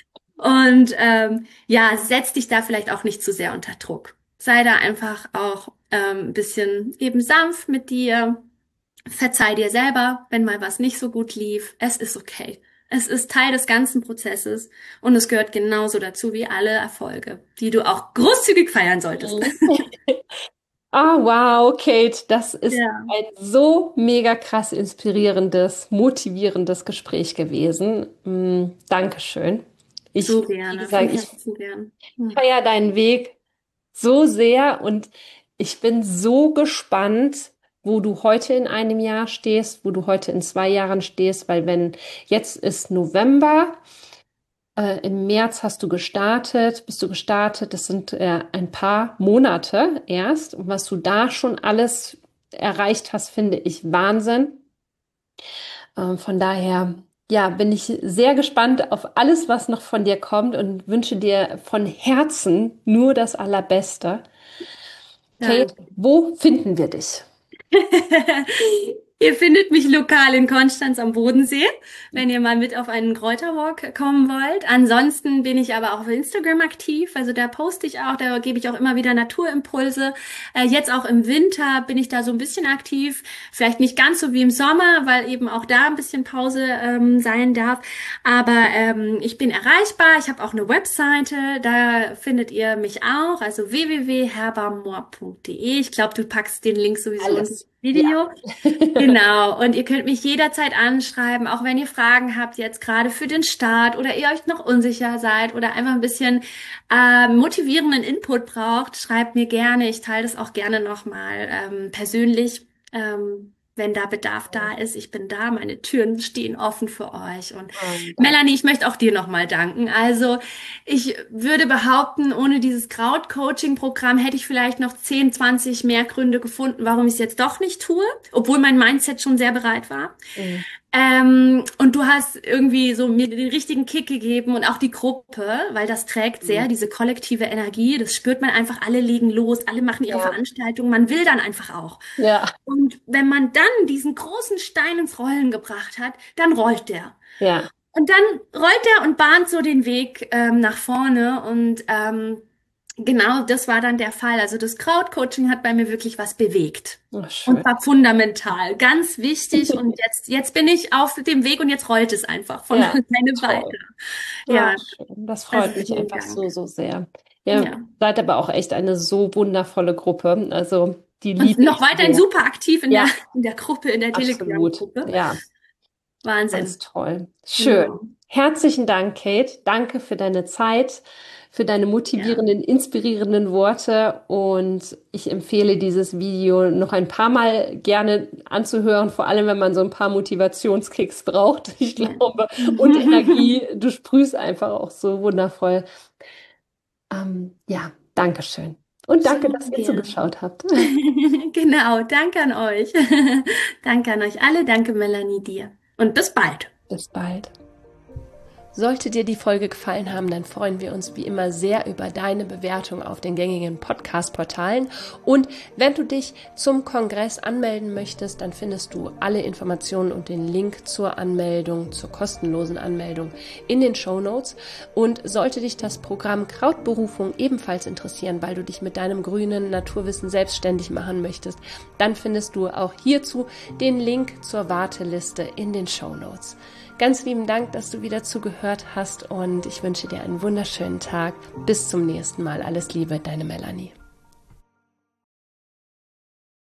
Und ja, setz dich da vielleicht auch nicht zu sehr unter Druck. Sei da einfach auch ein bisschen eben sanft mit dir. Verzeih dir selber, wenn mal was nicht so gut lief. Es ist okay. Es ist Teil des ganzen Prozesses und es gehört genauso dazu wie alle Erfolge, die du auch großzügig feiern solltest. mhm. Ah, wow, Kate, das ist Ja, ein so mega krass inspirierendes, motivierendes Gespräch gewesen. Dankeschön. so Wie gerne, von gesagt, ich Herzen gern. Hm. feiere deinen Weg so sehr und ich bin so gespannt, wo du heute in einem Jahr stehst, wo du heute in 2 Jahren stehst, weil wenn jetzt ist November, im März bist du gestartet, das sind ein paar Monate erst und was du da schon alles erreicht hast, finde ich Wahnsinn. Von daher, ja, bin ich sehr gespannt auf alles, was noch von dir kommt und wünsche dir von Herzen nur das Allerbeste. Kate, Danke. wo finden wir dich? Ihr findet mich lokal in Konstanz am Bodensee, wenn ihr mal mit auf einen Kräuterwalk kommen wollt. Ansonsten bin ich aber auch auf Instagram aktiv, also da poste ich auch, da gebe ich auch immer wieder Naturimpulse. Jetzt auch im Winter bin ich da so ein bisschen aktiv, vielleicht nicht ganz so wie im Sommer, weil eben auch da ein bisschen Pause sein darf. Aber ich bin erreichbar, ich habe auch eine Webseite, da findet ihr mich auch, also www.herbarmoor.de. Ich glaube, du packst den Link sowieso Alles. Video. Genau. Und ihr könnt mich jederzeit anschreiben, auch wenn ihr Fragen habt, jetzt gerade für den Start oder ihr euch noch unsicher seid oder einfach ein bisschen motivierenden Input braucht, schreibt mir gerne. Ich teile das auch gerne nochmal persönlich. Wenn da Bedarf da ist, ich bin da, meine Türen stehen offen für euch. Und Danke. Melanie, ich möchte auch dir nochmal danken. Also ich würde behaupten, ohne dieses Crowd-Coaching-Programm hätte ich vielleicht noch 10, 20 mehr Gründe gefunden, warum ich es jetzt doch nicht tue, obwohl mein Mindset schon sehr bereit war. Mhm. Und du hast irgendwie so mir den richtigen Kick gegeben und auch die Gruppe, weil das trägt sehr, diese kollektive Energie. Das spürt man einfach, alle legen los, alle machen ihre Ja, Veranstaltungen. Man will dann einfach auch. ja, Und wenn man dann diesen großen Stein ins Rollen gebracht hat, dann rollt der. ja. Und dann rollt der und bahnt so den Weg nach vorne. Und genau das war dann der Fall. Also das Crowdcoaching hat bei mir wirklich was bewegt. Oh, Und schön. war fundamental, ganz wichtig. Und jetzt bin ich auf dem Weg und jetzt rollt es einfach von Ja, alleine toll. weiter. Ah, Ja, schön. Das also freut mich vielen einfach Dank. so, so sehr. Ihr Ja. seid aber auch echt eine so wundervolle Gruppe. Also die Und liebe noch ich weiterhin sehr. super aktiv Ja, in der Gruppe, in der absolut. Telegram-Gruppe. Ja, ganz Wahnsinn. toll. Schön. Genau. Herzlichen Dank, Kate. Danke für deine Zeit, für deine Ja. motivierenden, inspirierenden Worte. Und ich empfehle dieses Video noch ein paar Mal gerne anzuhören, vor allem wenn man so ein paar Motivationskicks braucht. Ich Ja. glaube, und Energie. Du sprühst einfach auch so wundervoll. Ja, danke schön. Und danke, dass Super ihr gern. zugeschaut habt. Genau, danke an euch. Danke an euch alle, danke Melanie dir. Und bis bald. Bis bald. Sollte dir die Folge gefallen haben, dann freuen wir uns wie immer sehr über deine Bewertung auf den gängigen Podcast-Portalen. Und wenn du dich zum Kongress anmelden möchtest, dann findest du alle Informationen und den Link zur Anmeldung, zur kostenlosen Anmeldung in den Shownotes. Und sollte dich das Programm Krautberufung ebenfalls interessieren, weil du dich mit deinem grünen Naturwissen selbstständig machen möchtest, dann findest du auch hierzu den Link zur Warteliste in den Shownotes. Ganz lieben Dank, dass du wieder zugehört hast und ich wünsche dir einen wunderschönen Tag. Bis zum nächsten Mal. Alles Liebe, deine Melanie.